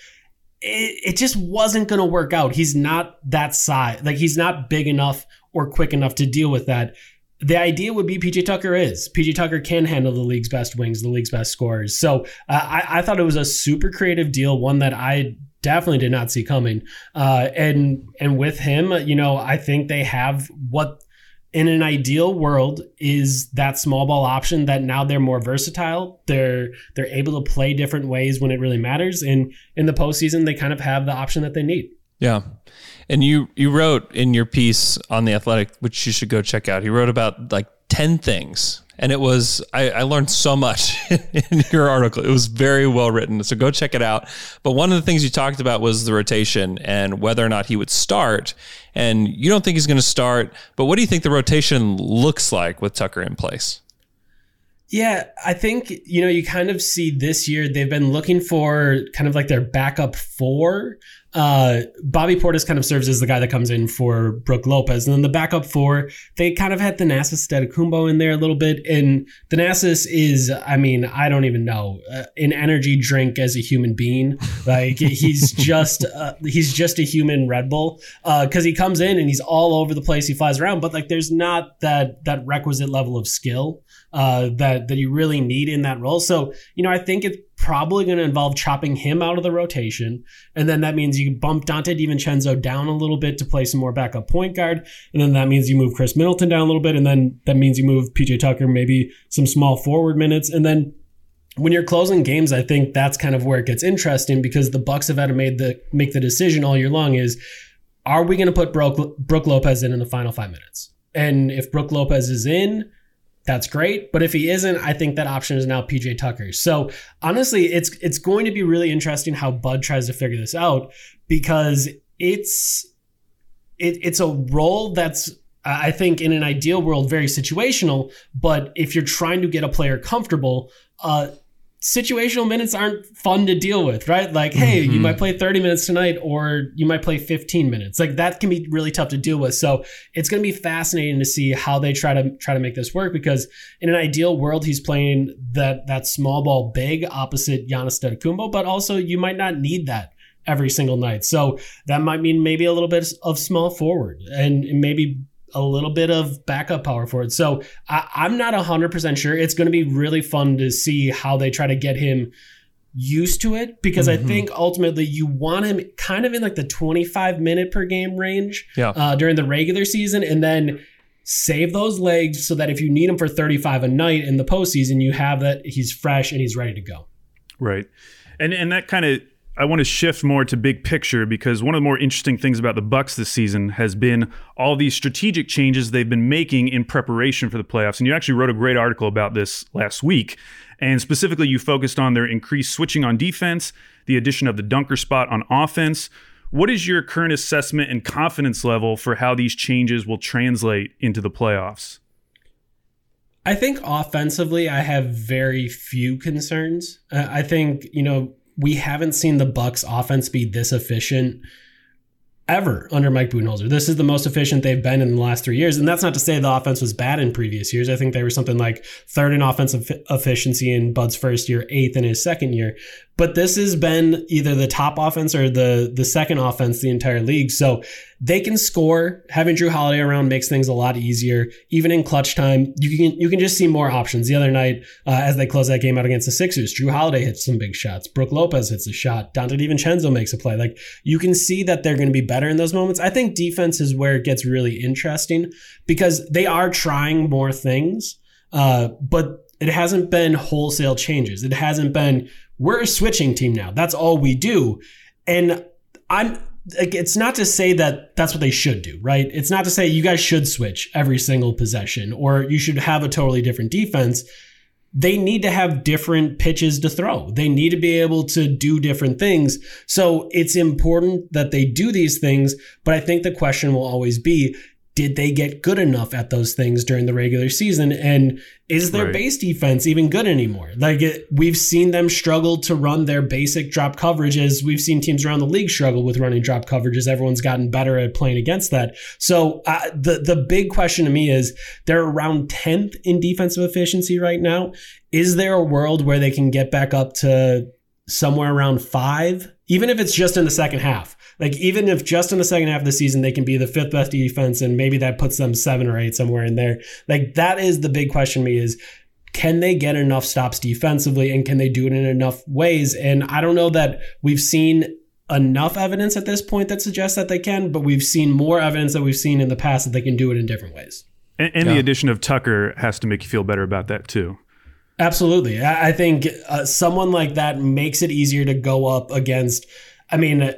it just wasn't going to work out. He's not that size. Like, he's not big enough or quick enough to deal with that. The idea would be PJ Tucker is. PJ Tucker can handle the league's best wings, the league's best scorers. So I thought it was a super creative deal, one that I definitely did not see coming. And with him, you know, I think they have what, in an ideal world, is that small ball option, that now they're more versatile. They're able to play different ways when it really matters. And in the postseason, they kind of have the option that they need. Yeah. And you wrote in your piece on The Athletic, which you should go check out, he wrote about like 10 things. And it was, I learned so much in your article. It was very well written. So go check it out. But one of the things you talked about was the rotation and whether or not he would start. And you don't think he's going to start, but what do you think the rotation looks like with Tucker in place? Yeah, I think, you kind of see this year they've been looking for kind of like their backup four. Bobby Portis kind of serves as the guy that comes in for Brook Lopez. And then the backup four, they kind of had Thanasis Antetokounmpo in there a little bit. And Thanasis is, I don't even know, an energy drink as a human being. Like he's just a human Red Bull because he comes in and he's all over the place. He flies around, but like there's not that requisite level of skill that you really need in that role. So, I think it's probably going to involve chopping him out of the rotation. And then that means you bump Dante DiVincenzo down a little bit to play some more backup point guard. And then that means you move Chris Middleton down a little bit. And then that means you move PJ Tucker, maybe some small forward minutes. And then when you're closing games, I think that's kind of where it gets interesting because the Bucks have had to make the decision all year long is, are we going to put Brook Lopez in the final 5 minutes? And if Brook Lopez is in, that's great. But if he isn't, I think that option is now PJ Tucker. So honestly, it's going to be really interesting how Bud tries to figure this out because it's a role that's, I think in an ideal world, very situational. But if you're trying to get a player comfortable, situational minutes aren't fun to deal with, right? Like, hey, you might play 30 minutes tonight or you might play 15 minutes. Like that can be really tough to deal with. So it's going to be fascinating to see how they try to make this work because in an ideal world, he's playing that small ball big opposite Giannis Antetokounmpo, but also you might not need that every single night. So that might mean maybe a little bit of small forward and maybe a little bit of backup power forward. So I'm not 100% sure. It's going to be really fun to see how they try to get him used to it because I think ultimately you want him kind of in like the 25 minute per game range during the regular season and then save those legs so that if you need him for 35 a night in the postseason, you have that he's fresh and he's ready to go. Right. And that kind of, I want to shift more to big picture because one of the more interesting things about the Bucks this season has been all these strategic changes they've been making in preparation for the playoffs. And you actually wrote a great article about this last week. And specifically, you focused on their increased switching on defense, the addition of the dunker spot on offense. What is your current assessment and confidence level for how these changes will translate into the playoffs? I think offensively, I have very few concerns. I think, we haven't seen the Bucks offense be this efficient ever under Mike Budenholzer. This is the most efficient they've been in the last 3 years. And that's not to say the offense was bad in previous years. I think they were something like third in offensive efficiency in Bud's first year, eighth in his second year. But this has been either the top offense or the second offense the entire league. So they can score. Having Drew Holiday around makes things a lot easier. Even in clutch time, you can just see more options. The other night, as they close that game out against the Sixers, Drew Holiday hits some big shots. Brook Lopez hits a shot. Dante DiVincenzo makes a play. Like you can see that they're going to be better in those moments. I think defense is where it gets really interesting because they are trying more things, but it hasn't been wholesale changes. It hasn't been, we're a switching team now. That's all we do. And it's not to say that that's what they should do, right? It's not to say you guys should switch every single possession or you should have a totally different defense. They need to have different pitches to throw. They need to be able to do different things. So it's important that they do these things, but I think the question will always be, did they get good enough at those things during the regular season? And is their base defense even good anymore? We've seen them struggle to run their basic drop coverages. We've seen teams around the league struggle with running drop coverages. Everyone's gotten better at playing against that. So the big question to me is they're around 10th in defensive efficiency right now. Is there a world where they can get back up to somewhere around 5, even if it's just in the second half? Like even if just in the second half of the season, they can be the 5th best defense and maybe that puts them 7 or 8 somewhere in there. Like that is the big question to me is, can they get enough stops defensively and can they do it in enough ways? And I don't know that we've seen enough evidence at this point that suggests that they can, but we've seen more evidence that we've seen in the past that they can do it in different ways. And the addition of Tucker has to make you feel better about that too. Absolutely. I think someone like that makes it easier to go up against,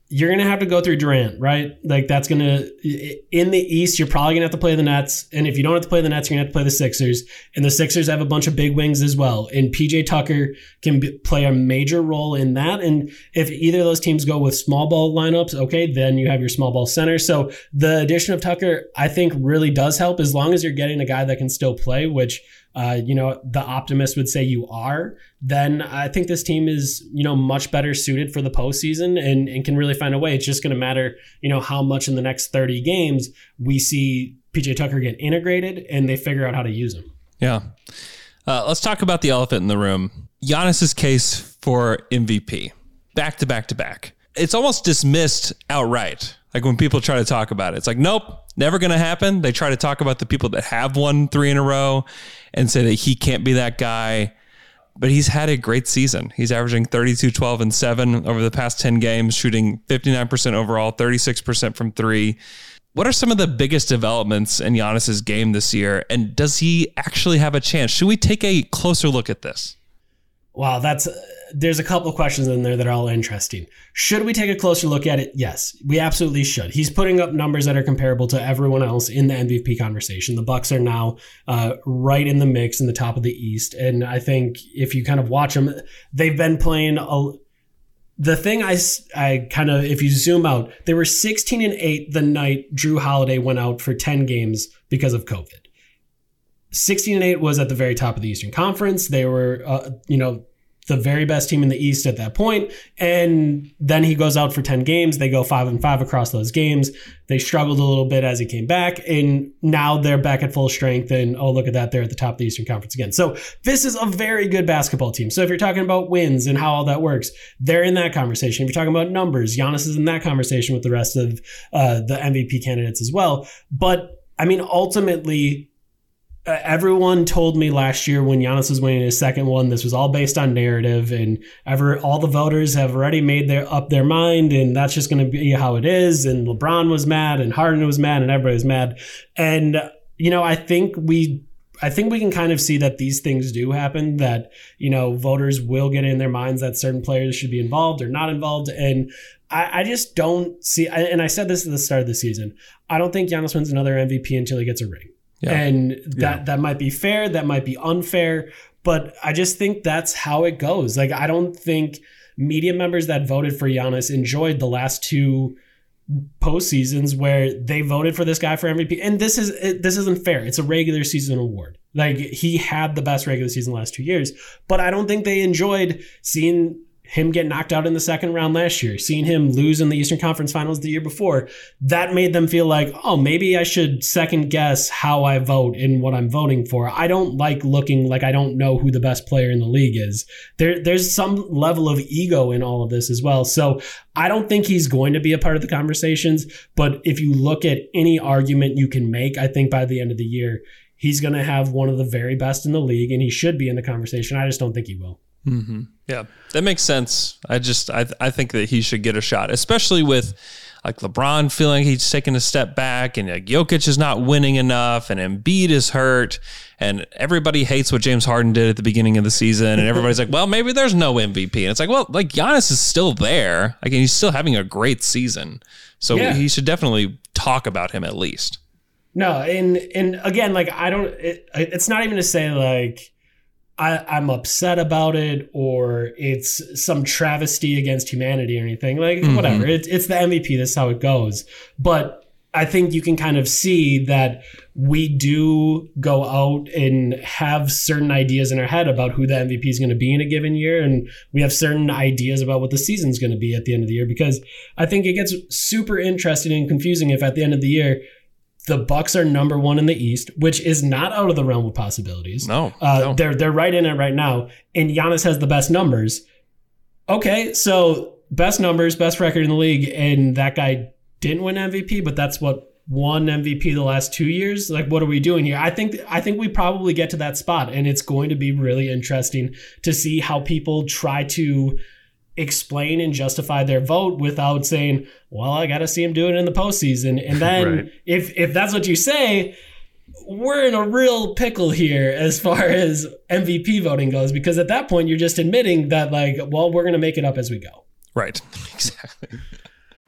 you're going to have to go through Durant, right? Like that's going to, in the East, you're probably going to have to play the Nets. And if you don't have to play the Nets, you're going to have to play the Sixers. And the Sixers have a bunch of big wings as well. And PJ Tucker can play a major role in that. And if either of those teams go with small ball lineups, okay, then you have your small ball center. So the addition of Tucker, I think really does help as long as you're getting a guy that can still play, which the optimist would say you are, then I think this team is, much better suited for the postseason and can really find a way. It's just going to matter, how much in the next 30 games we see PJ Tucker get integrated and they figure out how to use him. Yeah. Let's talk about the elephant in the room. Giannis's case for MVP. Back to back to back. It's almost dismissed outright. Like when people try to talk about it, it's like, nope, never going to happen. They try to talk about the people that have won 3 in a row and say that he can't be that guy. But he's had a great season. He's averaging 32, 12, and 7 over the past 10 games, shooting 59% overall, 36% from 3. What are some of the biggest developments in Giannis's game this year? And does he actually have a chance? Should we take a closer look at this? Wow, there's a couple of questions in there that are all interesting. Should we take a closer look at it? Yes, we absolutely should. He's putting up numbers that are comparable to everyone else in the MVP conversation. The Bucks are now right in the mix in the top of the East. And I think if you kind of watch them, they've been playing the thing I kind of, if you zoom out, they were 16-8 the night Drew Holiday went out for 10 games because of COVID. 16-8 was at the very top of the Eastern Conference. They were, the very best team in the East at that point. And then he goes out for 10 games. They go 5-5 across those games. They struggled a little bit as he came back. And now they're back at full strength. And oh, look at that. They're at the top of the Eastern Conference again. So this is a very good basketball team. So if you're talking about wins and how all that works, they're in that conversation. If you're talking about numbers, Giannis is in that conversation with the rest of the MVP candidates as well. But I mean, ultimately, everyone told me last year when Giannis was winning his second one, this was all based on narrative, and all the voters have already made up their mind, and that's just going to be how it is. And LeBron was mad, and Harden was mad, and everybody was mad. And I think we can kind of see that these things do happen. That voters will get in their minds that certain players should be involved or not involved, and I just don't see. And I said this at the start of the season. I don't think Giannis wins another MVP until he gets a ring. Yeah. And that might be fair, that might be unfair, but I just think that's how it goes. Like, I don't think media members that voted for Giannis enjoyed the last 2 postseasons where they voted for this guy for MVP. And this isn't fair. It's a regular season award. Like, he had the best regular season the last 2 years, but I don't think they enjoyed seeing him get knocked out in the second round last year, seeing him lose in the Eastern Conference Finals the year before. That made them feel like, oh, maybe I should second guess how I vote and what I'm voting for. I don't like looking like I don't know who the best player in the league is. There's some level of ego in all of this as well. So I don't think he's going to be a part of the conversations. But if you look at any argument you can make, I think by the end of the year, he's going to have one of the very best in the league, and he should be in the conversation. I just don't think he will. Mm-hmm. Yeah, that makes sense. I think that he should get a shot, especially with like LeBron feeling he's taking a step back, and like Jokic is not winning enough, and Embiid is hurt, and everybody hates what James Harden did at the beginning of the season, and everybody's like, well, maybe there's no MVP, and it's like, well, like Giannis is still there, like, and he's still having a great season, so he should definitely talk about him at least. No, and again, like it's not even to say like I'm upset about it or it's some travesty against humanity or anything. Like, whatever. It's the MVP. That's how it goes. But I think you can kind of see that we do go out and have certain ideas in our head about who the MVP is going to be in a given year. And we have certain ideas about what the season's going to be at the end of the year, because I think it gets super interesting and confusing if at the end of the year, the Bucks are number 1 in the East, which is not out of the realm of possibilities. No. They're right in it right now, and Giannis has the best numbers. Okay, so best numbers, best record in the league, and that guy didn't win MVP, but that's what won MVP the last 2 years. Like, what are we doing here? I think we probably get to that spot, and it's going to be really interesting to see how people try to explain and justify their vote without saying, well, I got to see him do it in the postseason. And then right. if that's what you say, we're in a real pickle here as far as MVP voting goes, because at that point, you're just admitting that, like, well, we're going to make it up as we go. Right. Exactly.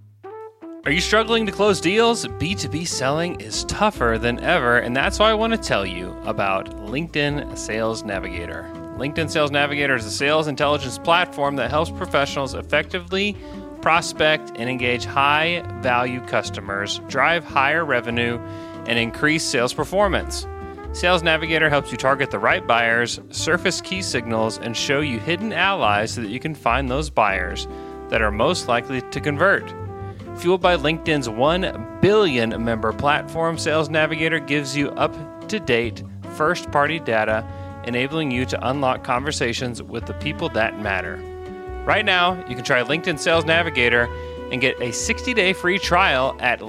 Are you struggling to close deals? B2B selling is tougher than ever, and that's why I want to tell you about LinkedIn Sales Navigator. LinkedIn Sales Navigator is a sales intelligence platform that helps professionals effectively prospect and engage high-value customers, drive higher revenue, and increase sales performance. Sales Navigator helps you target the right buyers, surface key signals, and show you hidden allies so that you can find those buyers that are most likely to convert. Fueled by LinkedIn's 1 billion member platform, Sales Navigator gives you up-to-date first-party data, enabling you to unlock conversations with the people that matter. Right now, you can try LinkedIn Sales Navigator and get a 60-day free trial at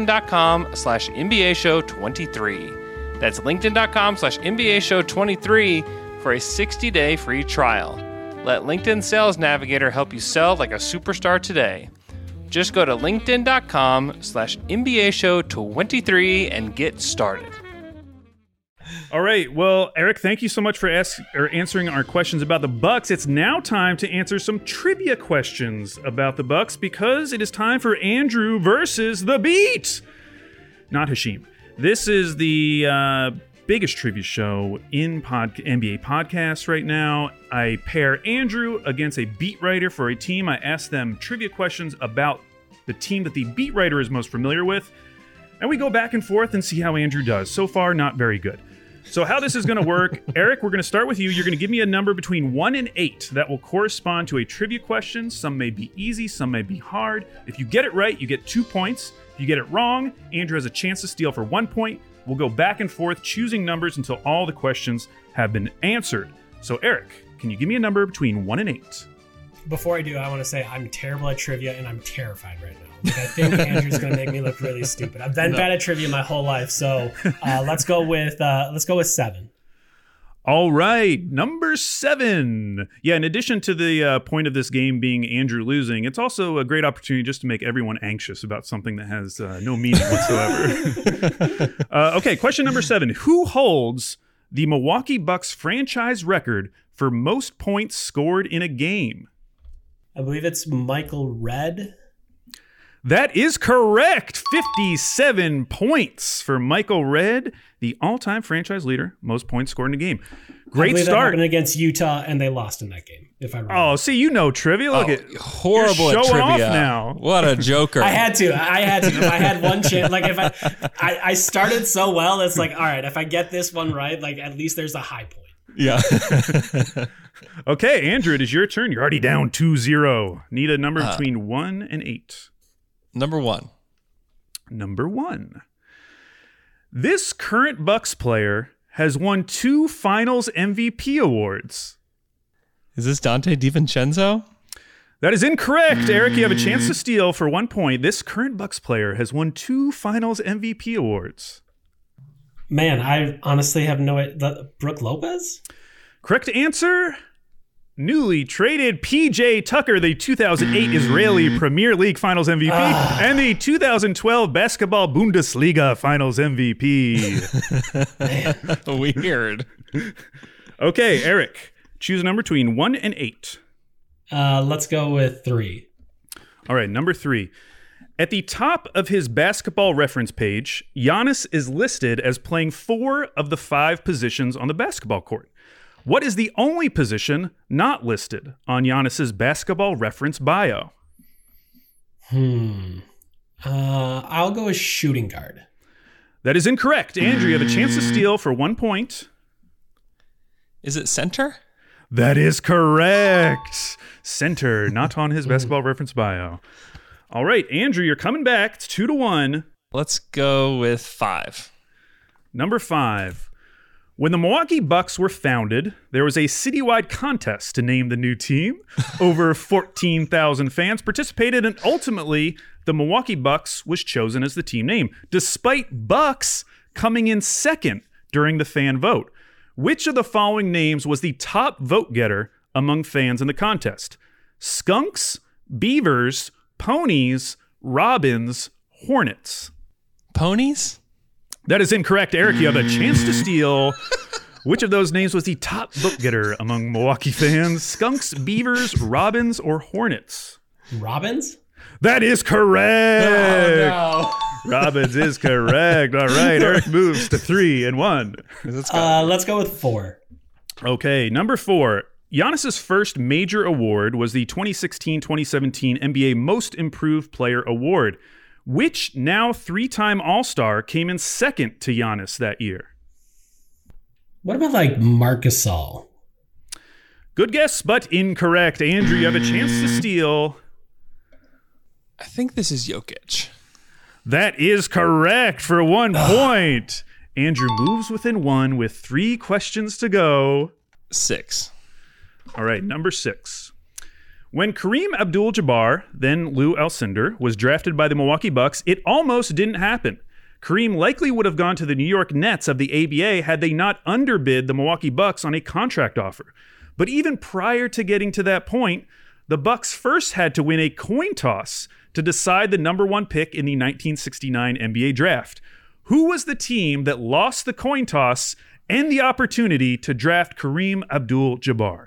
linkedin.com/MBAshow23. That's linkedin.com/MBAshow23 for a 60-day free trial. Let LinkedIn Sales Navigator help you sell like a superstar today. Just go to linkedin.com/MBAshow23 and get started. All right. Well, Eric, thank you so much for answering our questions about the Bucks. It's now time to answer some trivia questions about the Bucks because it is time for Andrew versus the Beat. Not Hashim. This is the biggest trivia show in NBA podcasts right now. I pair Andrew against a beat writer for a team. I ask them trivia questions about the team that the beat writer is most familiar with, and we go back and forth and see how Andrew does. So far, not very good. So how this is going to work, Eric, we're going to start with you. You're going to give me a number between 1 and 8 that will correspond to a trivia question. Some may be easy, some may be hard. If you get it right, you get 2 points. If you get it wrong, Andrew has a chance to steal for 1 point. We'll go back and forth choosing numbers until all the questions have been answered. So Eric, can you give me a number between 1 and 8? Before I do, I want to say I'm terrible at trivia and I'm terrified right now. Like, I think Andrew's going to make me look really stupid. I've been bad at trivia my whole life, so let's go with 7. All right, number 7. Yeah, in addition to the point of this game being Andrew losing, it's also a great opportunity just to make everyone anxious about something that has no meaning whatsoever. Okay, question number 7. Who holds the Milwaukee Bucks franchise record for most points scored in a game? I believe it's Michael Redd. That is correct. 57 points for Michael Redd, the all-time franchise leader, most points scored in a game. Great That start. happened against Utah, and they lost in that game, if I remember. Oh, see, you know trivia. Look at horrible you're at showing trivia. off now. What a joker. I had to. If I had one chance, like if I started so well, it's like, all right, if I get this one right, like at least there's a high point. Yeah. Okay, Andrew, it is your turn. You're already down 2-0. Need a number between 1 and 8. Number 1. Number 1. This current Bucks player has won 2 Finals MVP awards. Is this Dante DiVincenzo? That is incorrect, Eric. You have a chance to steal for 1 point. This current Bucks player has won 2 Finals MVP awards. Man, I honestly have no idea. Brook Lopez? Correct answer. Newly traded PJ Tucker, the 2008 Israeli Premier League Finals MVP and the 2012 Basketball Bundesliga Finals MVP. Weird. Okay, Eric, choose a number between 1 and 8. Let's go with 3. All right, number 3. At the top of his basketball reference page, Giannis is listed as playing 4 of the 5 positions on the basketball court. What is the only position not listed on Giannis's basketball reference bio? I'll go with shooting guard. That is incorrect. Andrew, you have a chance to steal for 1 point. Is it center? That is correct. Center, not on his basketball reference bio. All right, Andrew, you're coming back. It's 2-1. Let's go with 5. Number 5. When the Milwaukee Bucks were founded, there was a citywide contest to name the new team. Over 14,000 fans participated, and ultimately, the Milwaukee Bucks was chosen as the team name, despite Bucks coming in second during the fan vote. Which of the following names was the top vote getter among fans in the contest? Skunks, Beavers, Ponies, Robins, Hornets. Ponies? That is incorrect, Eric. You have a chance to steal. Which of those names was the top vote getter among Milwaukee fans? Skunks, Beavers, Robins, or Hornets? Robins? That is correct. Oh, Robbins is correct. All right, Eric moves to 3 and 1. no. Let's go with 4. Okay, number 4. Giannis's first major award was the 2016-2017 NBA Most Improved Player Award. Which now 3-time All-Star came in second to Giannis that year? What about like Marc Gasol? Good guess, but incorrect. Andrew, you have a chance to steal. I think this is Jokic. That is correct for 1 point. Andrew moves within 1 with 3 questions to go. 6. All right, number 6. When Kareem Abdul-Jabbar, then Lou Alcindor, was drafted by the Milwaukee Bucks, it almost didn't happen. Kareem likely would have gone to the New York Nets of the ABA had they not underbid the Milwaukee Bucks on a contract offer. But even prior to getting to that point, the Bucks first had to win a coin toss to decide the number 1 pick in the 1969 NBA draft. Who was the team that lost the coin toss and the opportunity to draft Kareem Abdul-Jabbar?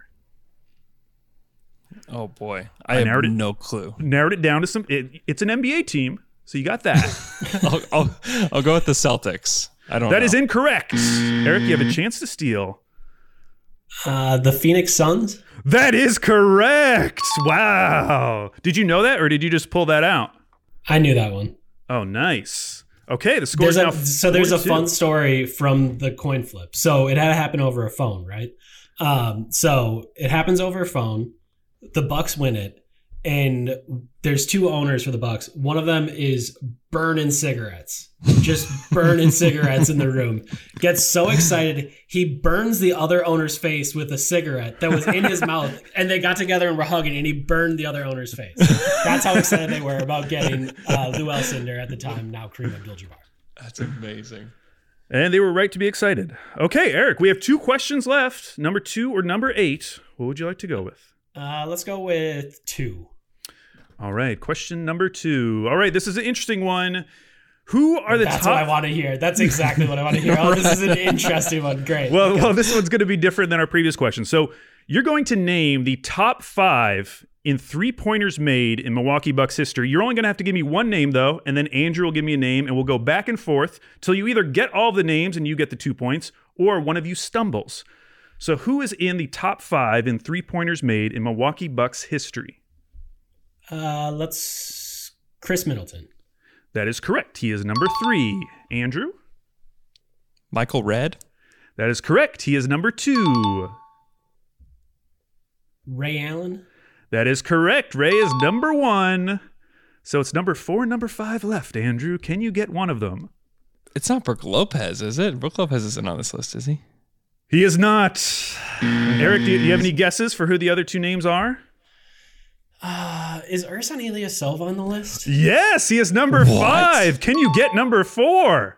Oh boy, I have no clue. Narrowed it down to some. It's an NBA team, so you got that. I'll go with the Celtics. I don't know. That is incorrect. Eric, you have a chance to steal. The Phoenix Suns? That is correct. Wow. Did you know that, or did you just pull that out? I knew that one. Oh, nice. Okay, the score is now 4-2. There's a fun story from the coin flip. So it had to happen over a phone, right? So it happens over a phone. The Bucks win it, and there's 2 owners for the Bucks. One of them is burning cigarettes, just burning cigarettes in the room. Gets so excited, he burns the other owner's face with a cigarette that was in his mouth, and they got together and were hugging, and he burned the other owner's face. That's how excited they were about getting Lou Alcindor at the time, now Kareem Abdul-Jabbar. That's amazing. And they were right to be excited. Okay, Eric, we have 2 questions left. Number 2 or number 8. What would you like to go with? Let's go with 2. All right, question number 2. All right, this is an interesting one. Who are the That's top... what I want to hear. That's exactly what I want to hear. Oh, this is an interesting one. Great. Well, this one's going to be different than our previous question. So you're going to name the top 5 in 3-pointers made in Milwaukee Bucks history. You're only going to have to give me 1 name, though, and then Andrew will give me a name, and we'll go back and forth till you either get all of the names and you get the 2 points, or one of you stumbles. So who is in the top 5 in 3-pointers made in Milwaukee Bucks history? Let's Chris Middleton. That is correct. He is number 3. Andrew? Michael Redd? That is correct. He is number 2. Ray Allen? That is correct. Ray is number 1. So it's number 4 and number 5 left. Andrew, can you get one of them? It's not Brook Lopez, is it? Brook Lopez isn't on this list, is he? He is not. Eric, do you have any guesses for who the other 2 names are? Is Ersan Ilyasova on the list? Yes, he is number 5. Can you get number 4?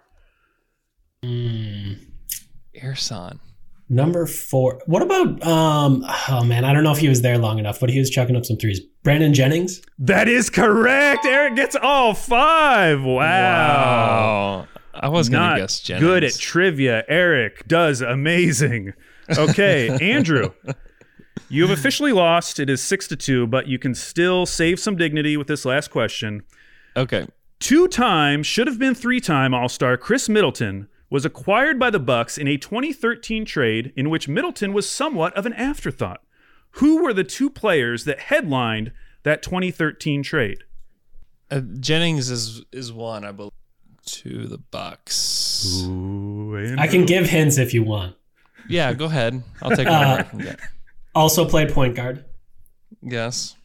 Ersan. Number 4. What about, oh man, I don't know if he was there long enough, but he was chucking up some threes. Brandon Jennings? That is correct. Eric gets all 5. Wow. I was going to guess Jennings. Good at trivia. Eric does amazing. Okay, Andrew, you have officially lost. It is 6-2, but you can still save some dignity with this last question. Okay. 2-time, should have been 3-time All-Star Chris Middleton was acquired by the Bucks in a 2013 trade in which Middleton was somewhat of an afterthought. Who were the 2 players that headlined that 2013 trade? Jennings is one, I believe. To the Bucks. Ooh, I can give hints if you want. Yeah, go ahead. I'll take whatever I can get. Also played point guard. Yes.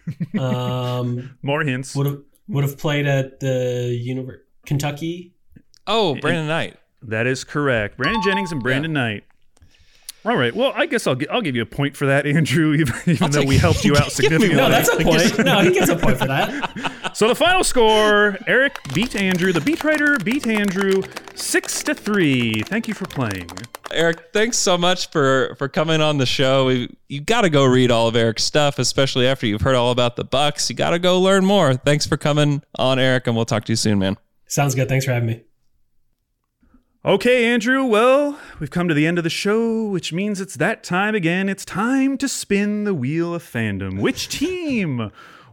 More hints. Would have played at the Kentucky. Oh, Brandon Knight. That is correct. Brandon Jennings and Brandon Knight. All right. Well, I guess I'll give you a point for that, Andrew, even though we helped you out significantly. No, that's a point. No, he gets a point for that. So the final score, Eric beat Andrew. The beat writer beat Andrew 6-3. Thank you for playing. Eric, thanks so much for coming on the show. You got to go read all of Eric's stuff, especially after you've heard all about the Bucks. You got to go learn more. Thanks for coming on, Eric, and we'll talk to you soon, man. Sounds good. Thanks for having me. Okay, Andrew, well, we've come to the end of the show, which means it's that time again. It's time to spin the wheel of fandom. Which team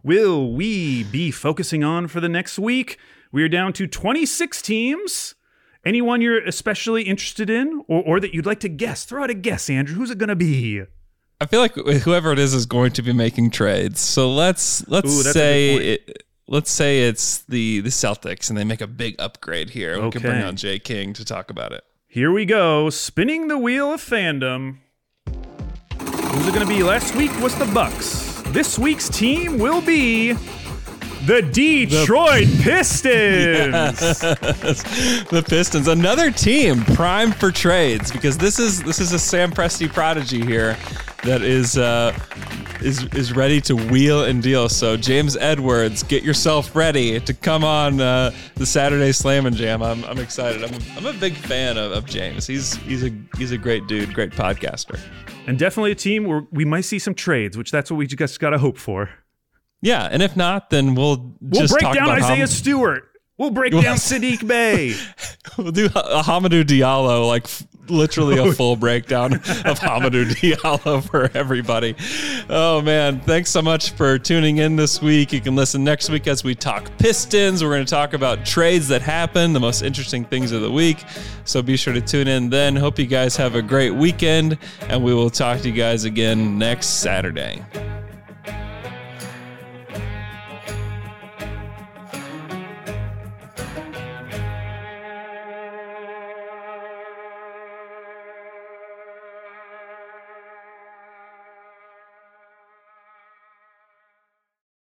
will we be focusing on for the next week? We are down to 26 teams. Anyone you're especially interested in or that you'd like to guess? Throw out a guess, Andrew. Who's it going to be? I feel like whoever it is going to be making trades. So let's say it's the Celtics and they make a big upgrade here. We can bring on Jay King to talk about it. Here we go. Spinning the wheel of fandom. Who's it going to be? Last week was the Bucks. This week's team will be the Detroit Pistons. Yes. The Pistons, another team primed for trades because this is a Sam Presti prodigy here that is ready to wheel and deal. So James Edwards, get yourself ready to come on the Saturday Slam and Jam. I'm excited. I'm a big fan of James. He's a great dude, great podcaster, and definitely a team where we might see some trades, which that's what we just got to hope for. Yeah, and if not, then we'll just break talk down about Isaiah Stewart. We'll break down Sadiq Bey. We'll do a Hamidou Diallo, like literally a full breakdown of Hamidou Diallo for everybody. Oh, man. Thanks so much for tuning in this week. You can listen next week as we talk Pistons. We're going to talk about trades that happen, the most interesting things of the week. So be sure to tune in then. Hope you guys have a great weekend, and we will talk to you guys again next Saturday.